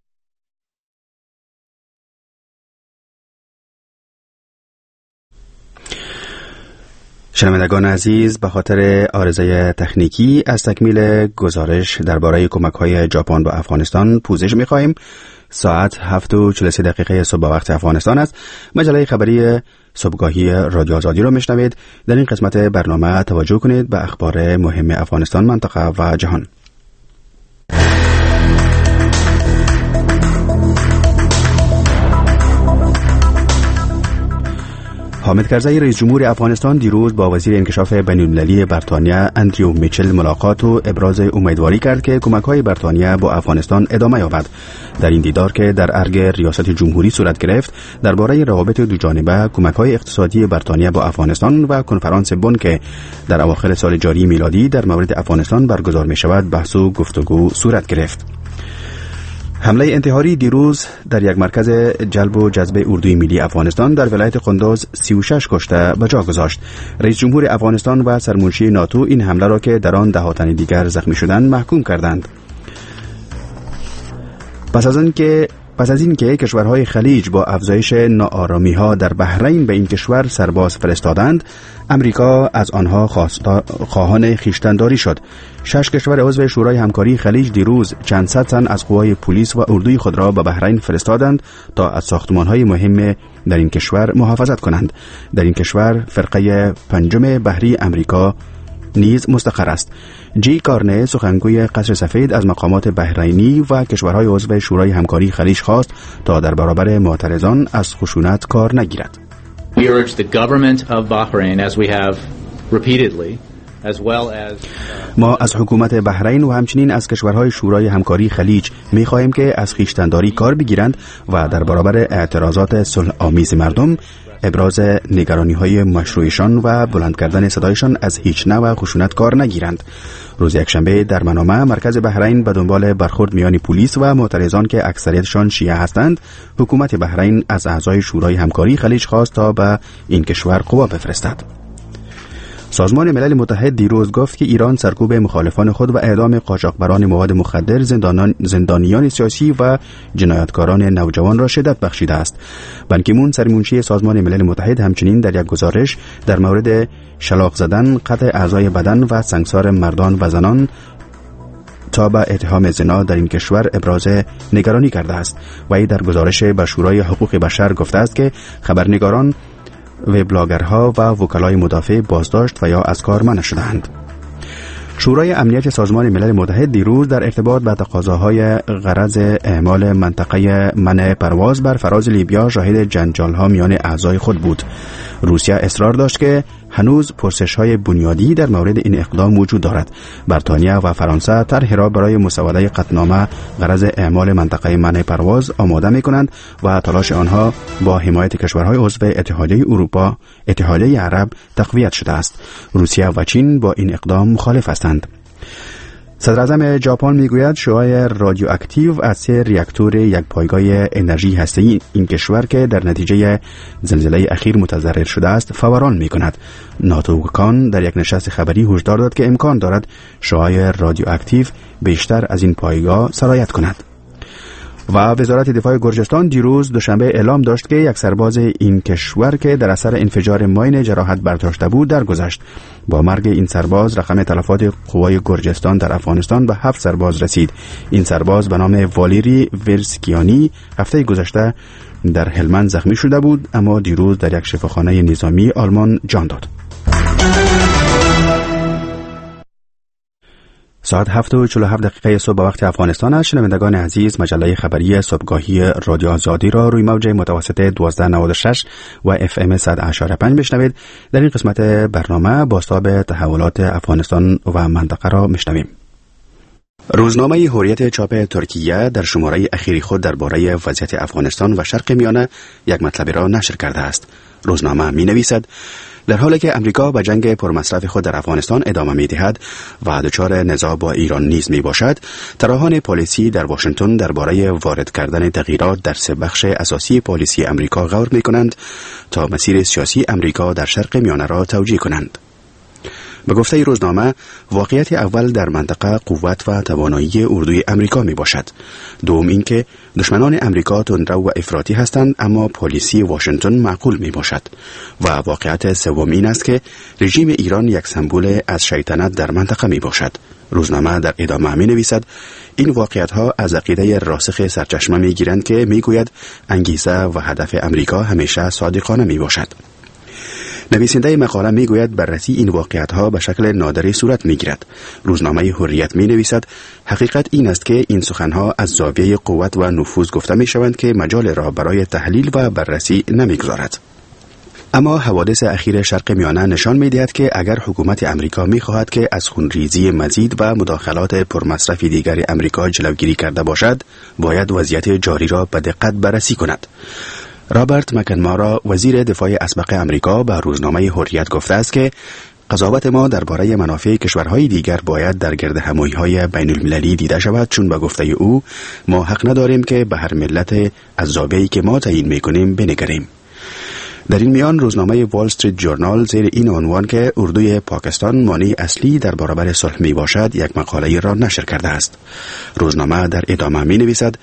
شنوندگان عزیز، به خاطر عارضه تکنیکی از تکمیل گزارش درباره کمک‌های ژاپن به افغانستان پوزش می‌خواهیم. ساعت 7:43 صبح وقت افغانستان است. مجله خبری صبحگاهی رادیو آزادی را میشنوید. در این قسمت برنامه توجه کنید به اخبار مهم افغانستان، منطقه و جهان. حامد کرزی رئیس جمهور افغانستان دیروز با وزیر انکشاف بین‌المللی بریتانیا اندریو میچل ملاقات و ابراز امیدواری کرد که کمک‌های بریتانیا با افغانستان ادامه یابد. در این دیدار که در ارگ ریاست جمهوری صورت گرفت، درباره روابط دوجانبه، کمک‌های اقتصادی بریتانیا با افغانستان و کنفرانس بن که در اواخر سال جاری میلادی در مورد افغانستان برگزار می‌شود، بحث و گفتگو صورت گرفت. حمله انتحاری دیروز در یک مرکز جلب و جذب اردوی ملی افغانستان در ولایت قندوز 36 کشته به جا گذاشت. رئیس جمهور افغانستان و سرمنشی ناتو این حمله را که در آن ده تن دیگر زخمی شدند محکوم کردند. پس از آن که پس از اینکه کشورهای خلیج با افزایش ناآرامی‌ها در بحرین به این کشور سرباز فرستادند، امریکا از آنها خواهان خویشتن‌داری شد. 6 کشور عضو شورای همکاری خلیج دیروز چند صد تن از قوای پلیس و اردوی خود را به بحرین فرستادند تا از ساختمان‌های مهم در این کشور محافظت کنند. در این کشور فرقه پنجم بحری امریکا نیز مستقر است. جی کارنه، سخنگوی قصر سفید، از مقامات بحرینی و کشورهای عضو شورای همکاری خلیج خواست تا در برابر معترضان از خشونت کار نگیرد. We urge the government of Bahrain, as we have repeatedly, as well as ما از حکومت بحرین و همچنین از کشورهای شورای همکاری خلیج می‌خواهیم که از خویشتن‌داری کار بگیرند و در برابر اعتراضات صلح آمیز مردم ابراز نگرانی‌های مشروعشان و بلند کردن صدایشان از هیچ نوع خشونت کار نگیرند. روز یکشنبه در منامه، مرکز بحرین به دنبال برخورد میان پلیس و معترضان که اکثریتشان شیعه هستند، حکومت بحرین از اعضای شورای همکاری خلیج خواست تا به این کشور قوا بفرستد. سازمان ملل متحد دیروز گفت که ایران سرکوب مخالفان خود و اعدام قاچاقبران مواد مخدر، زندانیان سیاسی و جنایتکاران نوجوان را شدت بخشیده است. بان کی مون، سرمنشی سازمان ملل متحد، همچنین در یک گزارش در مورد شلاق زدن، قطع اعضای بدن و سنگسار مردان و زنان تا به اتهام زنا در این کشور ابراز نگرانی کرده است. و ای در گزارش به شورای حقوق بشر گفته است که خبرنگاران، وبلاگرها و وکلای مدافع بازداشت و یا از کار منع شدند. شورای امنیت سازمان ملل متحد دیروز در ارتباط با تقاضاهای غرض اعمال منطقه منع پرواز بر فراز لیبیا شاهد جنجال‌ها میان اعضای خود بود. روسیه اصرار داشت که هنوز پرسش‌های بنیادی در مورد این اقدام وجود دارد. بریتانیا و فرانسه طرحی را برای مسوده قطعنامه غرض اعمال منطقه منع پرواز آماده می‌کنند و تلاش آنها با حمایت کشورهای عضو اتحادیه اروپا، اتحادیه عرب تقویت شده است. روسیه و چین با این اقدام مخالف هستند. صدر اعظم ژاپن میگوید شعاع رادیواکتیو از 3 راکتور یک پایگاه انرژی هسته‌ای این کشور که در نتیجه زلزله اخیر متضرر شده است فوران میکند. ناتو کان در یک نشست خبری هشدار داد که امکان دارد شعاع رادیواکتیو بیشتر از این پایگاه سرایت کند. و وزارت دفاع گرجستان دیروز دوشنبه اعلام داشت که یک سرباز این کشور که در اثر انفجار ماین جراحت برداشته بود درگذشت. با مرگ این سرباز رقم تلفات قوای گرجستان در افغانستان به 7 سرباز رسید. این سرباز به نام والیری ورسکیانی هفته گذشته در هلمند زخمی شده بود، اما دیروز در یک شفاخانه نظامی آلمان جان داد. ساعت 7:47 صبح به وقت افغانستان است. شنوندگان عزیز، مجله خبری صبحگاهی رادیو آزادی را روی موج متوسط 1296 و FM 100.5 بشنوید. در این قسمت برنامه بازتاب تحولات افغانستان و منطقه را میشنویم. روزنامه حریت چاپ ترکیه در شماره اخیری خود درباره وضعیت افغانستان و شرق میانه یک مطلب را نشر کرده است. روزنامه می نویسد در حالی که امریکا به جنگ پرمصرف خود در افغانستان ادامه می دهد و دچار نزاع با ایران نیز می باشد، طراحان پالیسی در واشنگتن درباره وارد کردن تغییرات در 3 بخش اساسی پالیسی امریکا غور می کنند تا مسیر سیاسی امریکا در شرق میانه را توجیه کنند. به گفته روزنامه، واقعیت اول در منطقه قوت و توانایی اردوی امریکا می باشد. دوم اینکه دشمنان امریکا تندرو و افراطی هستند، اما پالیسی واشنگتن معقول می باشد. و واقعیت سوم این است که رژیم ایران یک سمبل از شیطنت در منطقه می باشد. روزنامه در ادامه می نویسد این واقعیت ها از عقیده راسخ سرچشمه می گیرند که می گوید انگیزه و هدف امریکا همیشه صادقانه می باشد. نویسنده مقاله میگوید بررسی این واقعیت‌ها به شکل نادری صورت میگیرد. روزنامه حریت مینویسد حقیقت این است که این سخن‌ها از زاویه قوت و نفوذ گفته میشوند که مجال را برای تحلیل و بررسی نمیگذارد. اما حوادث اخیر شرق میانه نشان می‌دهد که اگر حکومت امریکا می‌خواهد که از خونریزی مزید و مداخلات پرمصرف دیگر امریکا جلوگیری کرده باشد، باید وضعیت جاری را به دقت بررسی کند. رابرت مکنمارا، وزیر دفاع اسبق امریکا، به روزنامه حریت گفته است که قضاوت ما درباره منافع کشورهای دیگر باید در گرد همایی‌های بین‌المللی دیده شود، چون به گفته او ما حق نداریم که به هر ملت از زاویه‌ای که ما تعیین می‌کنیم بنگریم. در این میان روزنامه وال استریت جورنال زیر این عنوان که اردوی پاکستان مانع اصلی در برابر صلح می باشد یک مقاله را نشر کرده است. روزنامه در ادامه می نویسد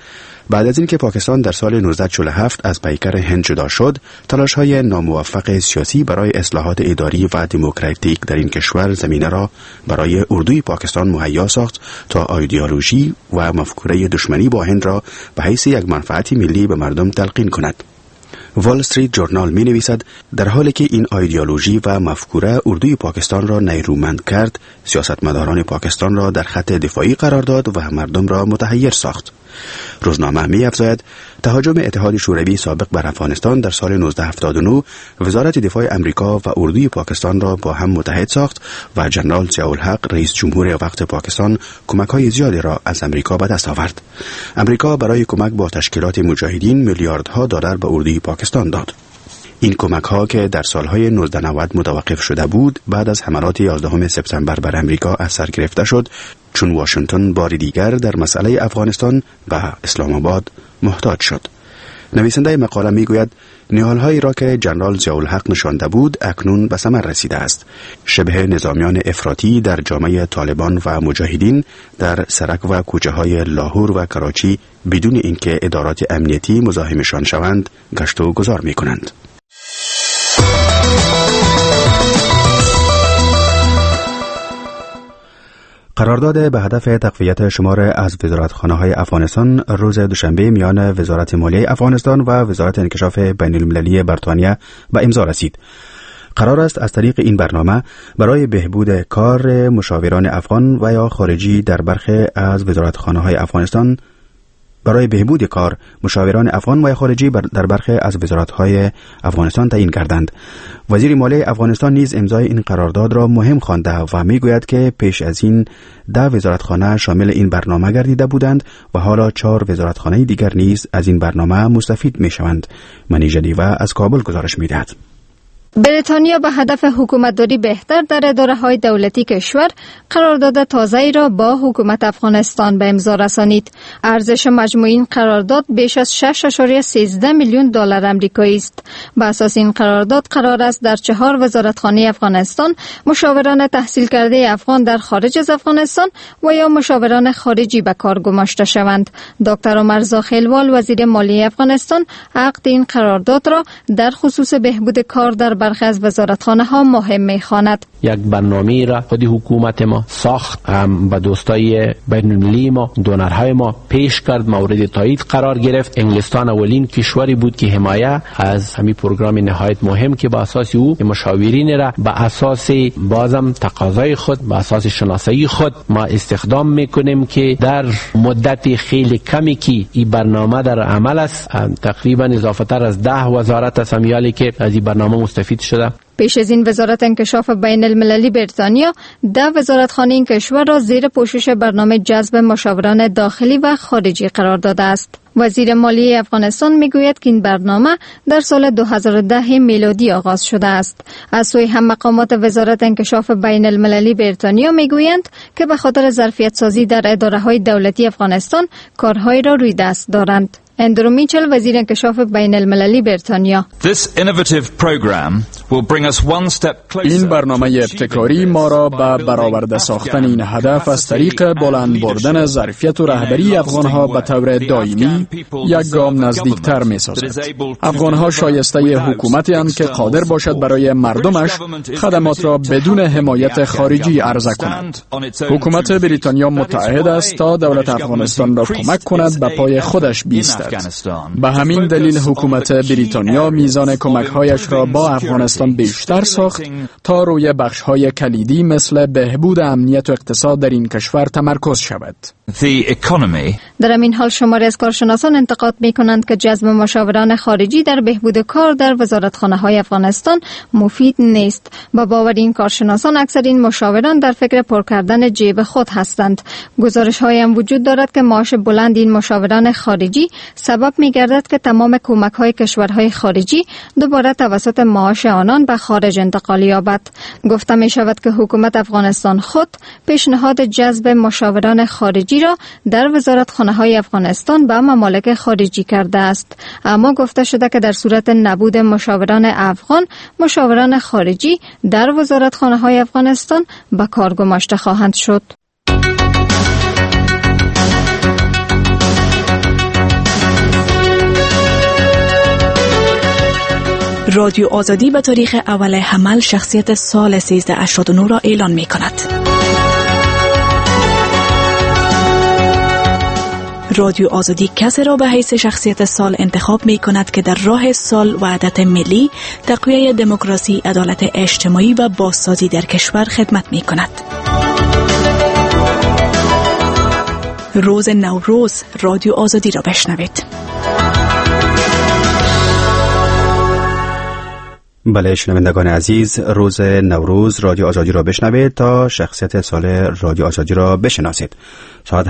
بعد از اینکه پاکستان در سال 1947 از پیکر هند جدا شد، تلاش‌های ناموفق سیاسی برای اصلاحات اداری و دموکراتیک در این کشور زمینه را برای اردوی پاکستان مهیا ساخت تا ایدئولوژی و مفکوره دشمنی با هند را به حیث یک منفعت ملی به مردم تلقین کند. وال استریت جورنال می نویسد در حالی که این ایدئولوژی و مفکوره اردوی پاکستان را نیرومند کرد، سیاستمداران پاکستان را در خط دفاعی قرار داد و مردم را متحیر ساخت. روزنامه می افزاید تهاجم اتحاد شوروی سابق بر افغانستان در سال 1979 وزارت دفاع امریکا و اردوی پاکستان را با هم متحد ساخت و جنرال ضیاءالحق رئیس جمهور وقت پاکستان کمک‌های زیادی را از امریکا به دست آورد. امریکا برای کمک با تشکیلات مجاهدین میلیاردها دلار به اردوی پاکستان داد. این کمک‌ها که در سالهای 1990 متوقف شده بود، بعد از حملات 11 سپتامبر بر امریکا از سر گرفته شد، چون واشنگتن بار دیگر در مسئله افغانستان و اسلام آباد محتاج شد. نویسنده مقاله میگوید نهال‌هایی را که جنرال ضیاءالحق نشانده بود اکنون به ثمر رسیده است. شبه نظامیان افراطی در جامعه طالبان و مجاهدین در سرک و کوچه‌های لاهور و کراچی بدون اینکه ادارات امنیتی مزاحمشان شوند گشت و گذار می‌کنند. قرارداد به هدف تقویت شمار از وزارتخانه‌های افغانستان روز دوشنبه میان وزارت مالیه افغانستان و وزارت انکشاف بین المللی بریتانیا به امضا رسید. قرار است از طریق این برنامه برای بهبود کار مشاوران افغان و یا خارجی در برخی از وزارتخانه‌های افغانستان برای بهبود کار مشاوران افغان و خارجی در برخی از وزارت‌های افغانستان تعیین کردند. وزیر مالیه افغانستان نیز امضای این قرارداد را مهم خوانده و میگوید که پیش از این 10 وزارتخانه شامل این برنامه گردیده بودند و حالا 4 وزارتخانه دیگر نیز از این برنامه مستفید میشوند. منی جدیوه از کابل گزارش میدهد. بریتانیا به هدف حکومتداری بهتر در اداره‌های دولتی کشور قرارداد تازه‌ای را با حکومت افغانستان به امضا رسانید. ارزش مجموعی این قرارداد بیش از 6.13 میلیون دلار آمریکایی است. بر اساس این قرارداد قرار است در 4 وزارتخانه افغانستان مشاوران تحصیل کرده افغان در خارج از افغانستان و یا مشاوران خارجی به کار گماشته شوند. دکتر عمر زاخیلوال وزیر مالیه افغانستان عقد این قرارداد را در خصوص بهبود کار در برخی از وزارتخانه‌ها مهم می‌خواند. یک برنامه را خود حکومت ما ساخت، به دوستای بین‌المللی ما، دونرهای ما پیش کرد، مورد تایید قرار گرفت. انگلستان اولین کشوری بود که حمایه از همین پروگرام نهایت مهم که با اساس او مشاورین را به اساس بازم تقاضای خود، به اساس شناسایی خود ما استخدام میکنیم که در مدت خیلی کمی که این برنامه در عمل است، تقریبا اضافه‌تر از 10 وزارت است همیالی که از این برنامه مستفید شده. پیش از این وزارت انکشاف بین المللی بریتانیا 10 وزارتخانه این کشور را زیر پوشش برنامه جذب مشاوران داخلی و خارجی قرار داده است. وزیر مالیه افغانستان میگوید که این برنامه در سال 2010 میلادی آغاز شده است. از سوی هم مقامات وزارت انکشاف بین المللی بریتانیا میگویند که به خاطر ظرفیت سازی در اداره‌های دولتی افغانستان کارهایی را روی دست دارند. اندرو میچل وزیر انکشاف بین المللی بریتانیا: این برنامه ابتکاری ما را به برآورده ساختن این هدف از طریق بلند بردن ظرفیت و رهبری افغانها به طور دائمی یک گام نزدیکتر می سازد. افغانها شایسته حکومتی اند که قادر باشد برای مردمش خدمات را بدون حمایت خارجی عرضه کند. حکومت بریتانیا متعهد است تا دولت افغانستان را کمک کند به پای خودش بیستد. به همین دلیل حکومت بریتانیا میزان کمک‌هایش را با افغانستان بیشتر ساخت تا روی بخش‌های کلیدی مثل بهبود امنیت و اقتصاد در این کشور تمرکز شود. در این حال شماری از کارشناسان انتقاد می‌کنند که جذب مشاوران خارجی در بهبود کار در وزارتخانه‌های افغانستان مفید نیست. با باور این کارشناسان اکثر این مشاوران در فکر پر کردن جیب خود هستند. گزارش‌هایی هم وجود دارد که معاش بلند این مشاوران خارجی سبب می‌گردد که تمام کمک‌های کشورهای خارجی دوباره توسط معاش آنان به خارج انتقال یابد. گفته می‌شود که حکومت افغانستان خود پیشنهاد جذب مشاوران خارجی را در وزارتخانه‌های افغانستان به ممالک خارجی کرده است، اما گفته شده که در صورت نبود مشاوران افغان، مشاوران خارجی در وزارتخانه‌های افغانستان به کار گماشته خواهند شد. رادیو آزادی به تاریخ اول حمل شخصیت سال 1389 را اعلان می کند. رادیو آزادی کسی را به حیث شخصیت سال انتخاب می کند که در راه سال وحدت ملی، تقویت دموکراسی، عدالت اجتماعی و بازسازی در کشور خدمت می کند. روز نوروز رادیو آزادی را بشنوید. بله شنوندگان عزیز، روز نوروز رادیو آزادی را بشنوید تا شخصیت سال رادیو آزادی را بشناسید. ساعت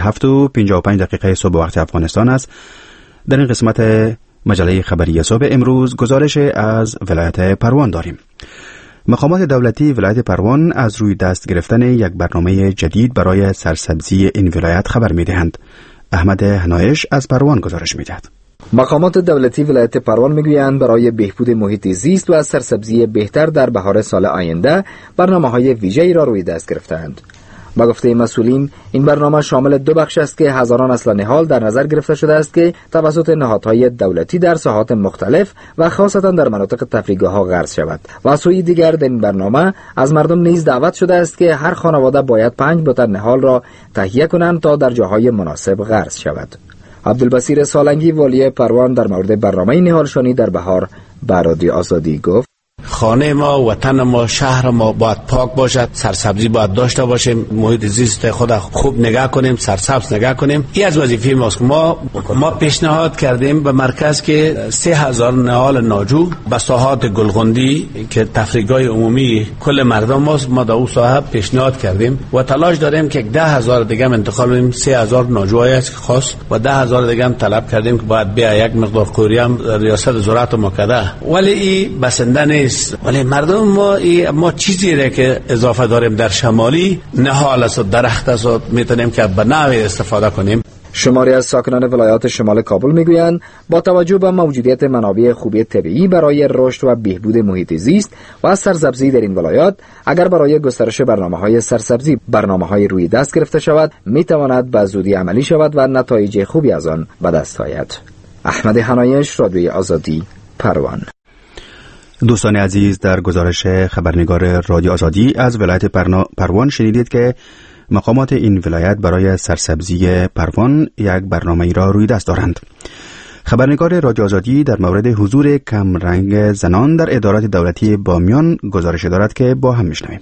7:55 صبح وقت افغانستان است. در این قسمت مجله خبری صبح امروز گزارش از ولایت پروان داریم. مقامات دولتی ولایت پروان از روی دست گرفتن یک برنامه جدید برای سرسبزی این ولایت خبر می‌دهند. احمد هنایش از پروان گزارش می‌دهد. مقامات دولتی ولایت پروان میگویند برای بهبود محیط زیست و سرسبزی بهتر در بهار سال آینده برنامه‌های ویژه‌ای را روی دست گرفتند. با گفته مسئولین این برنامه شامل دو بخش است که هزاران اصل نهال در نظر گرفته شده است که توسط نهادهای دولتی در ساحات مختلف و خاصتا در مناطق تفریحگاه‌ها غرس شود. و سوی دیگر در این برنامه از مردم نیز دعوت شده است که هر خانواده باید 5 بوتل نهال را تهیه کنند تا در جاهای مناسب غرس شود. عبدالبصیر سالنگی والی پروان در مورد برنامه نهالشانی در بهار به رادیو آزادی گفت: خانه ما، وطن ما، شهر ما باید پاک باشد، سرسبزی باید داشته باشیم، محیط زیست خود خوب نگاه کنیم، سرسبز نگاه کنیم. این از وظیفه ماست. ما پیشنهاد کردیم به مرکز که 3000 نهال ناجو به ساحات گلغندی که تفریحگاه عمومی کل مردم ماست، ما در اون ساحه پیشنهاد کردیم و تلاش داریم که 10,000 دیگه انتخاب کنیم. 3000 ناجوای است خاص و 10,000 دیگه طلب کردیم که باید بیا یک مقدار قوری هم ریاست زراعت مکده، ولی این بسنده نیست. ولی مردم ما چیزی را که اضافه داریم در شمالی نهال است و درخت است و میتونیم که به نوی استفاده کنیم. شماری از ساکنان ولایات شمال کابل میگویند با توجه به موجودیت منابع خوبی طبیعی برای رشد و بهبود محیط زیست و سرسبزی در این ولایات، اگر برای گسترش برنامه‌های سرسبزی برنامه‌های روی دست گرفته شود، میتواند به زودی عملی شود و نتایج خوبی از آن به دست آید. احمد هنایش، رادیوی آزادی، پروان. دوستان عزیز، در گزارش خبرنگار رادیو آزادی از ولایت پروان شنیدید که مقامات این ولایت برای سرسبزی پروان یک برنامه را روی دست دارند. خبرنگار رادیو آزادی در مورد حضور کمرنگ زنان در ادارات دولتی بامیان گزارش دارد که با هم میشنویم.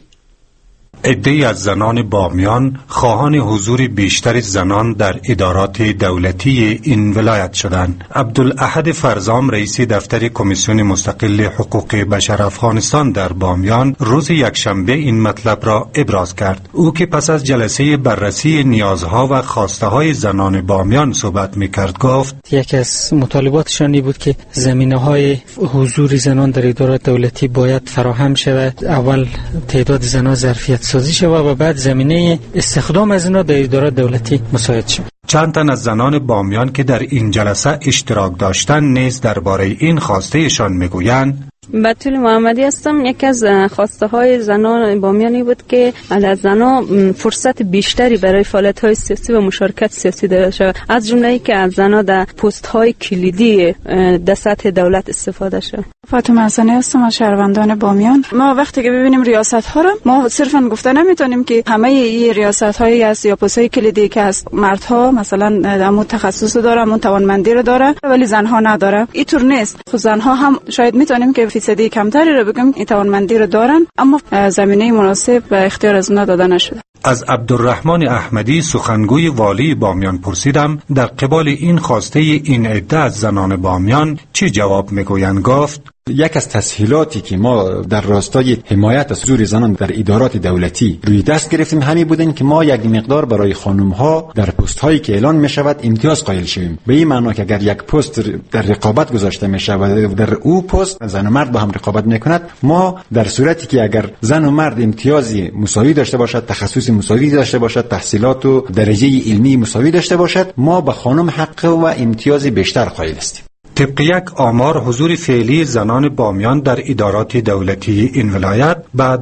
عده‌ای از زنان بامیان خواهان حضور بیشتر زنان در ادارات دولتی این ولایت شدند. عبدالاحد فرزام، رئیس دفتر کمیسیون مستقل حقوق بشر افغانستان در بامیان، روز یکشنبه این مطلب را ابراز کرد. او که پس از جلسه بررسی نیازها و خواسته‌های زنان بامیان صحبت می‌کرد گفت: یکی از مطالباتشان بود که زمینه‌های حضور زنان در ادارات دولتی باید فراهم شود. اول تعداد زنان ظرفیت سازی شود و بعد زمینه استخدام از اینا در ادارات دولتی مساعد شود. چند تن از زنان بامیان که در این جلسه اشتراک داشتند نیز درباره این خواستهشان میگویند: بتول محمدی هستم. یکی از خواسته های زنان بامیانی بود که از زنان فرصت بیشتری برای فعالیت های سیاسی و مشارکت سیاسی داشته شود، از جمله ای که از زنان در پست های کلیدی در سطح دولت استفاده شود. فاطمه حسنی هستم از شهروندان بامیان. ما وقتی که ببینیم ریاست ها را، ما صرفا گفته نمیتونیم که همه این ریاست هایی از یا پست های کلیدی که از مردها مثلا همون تخصص داره، همون توانمندی رو داره ولی زنها نداره، اینطور نیست. خود زنها هم شاید میتونیم که فیصدی کمتری رو بگم این توانمندی رو دارن، اما زمینه مناسب به اختیار از اونها داده نشده. از عبدالرحمن احمدی، سخنگوی والی بامیان، پرسیدم در قبال این خواسته این عده از زنان بامیان چی جواب میگویند. گفت: یک از تسهیلاتی که ما در راستای حمایت از حضور زنان در ادارات دولتی روی دست گرفتیم همین بودن که ما یک مقدار برای خانم ها در پست هایی که اعلان می شود امتیاز قائل شویم. به این معنا که اگر یک پست در رقابت گذاشته می شود در او پست زن و مرد با هم رقابت می کند، ما در صورتی که اگر زن و مرد امتیازی مساوی داشته باشد، تخصص مساوی داشته باشد، تحصیلات و درجه علمی مساوی داشته باشد، ما به خانم حق و امتیاز بیشتر قائل هستیم. طبق یک آمار، حضور فعلی زنان بامیان در ادارات دولتی این ولایت به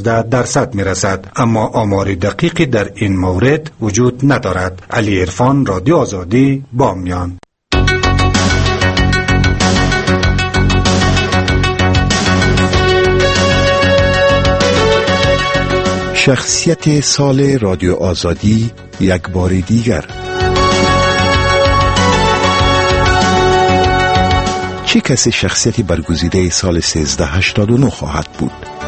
12% میرسد، اما آمار دقیقی در این مورد وجود ندارد. علی عرفان، رادیو آزادی، بامیان. شخصیت سال رادیو آزادی یک بار دیگر. چه کسی شخصیت برگزیده سال 1389 خواهد بود؟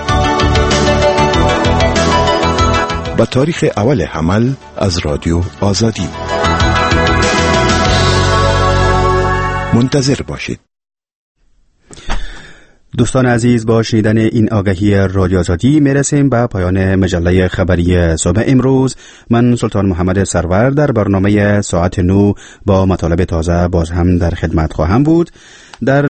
با تاریخ اول حمل از رادیو آزادی منتظر باشید. دوستان عزیز، با شنیدن این آگهی رادیو آزادی میرسیم به پایان مجله خبری صبح امروز. من سلطان محمد سرور در برنامه ساعت 9 با مطالب تازه باز هم در خدمت خواهم بود. در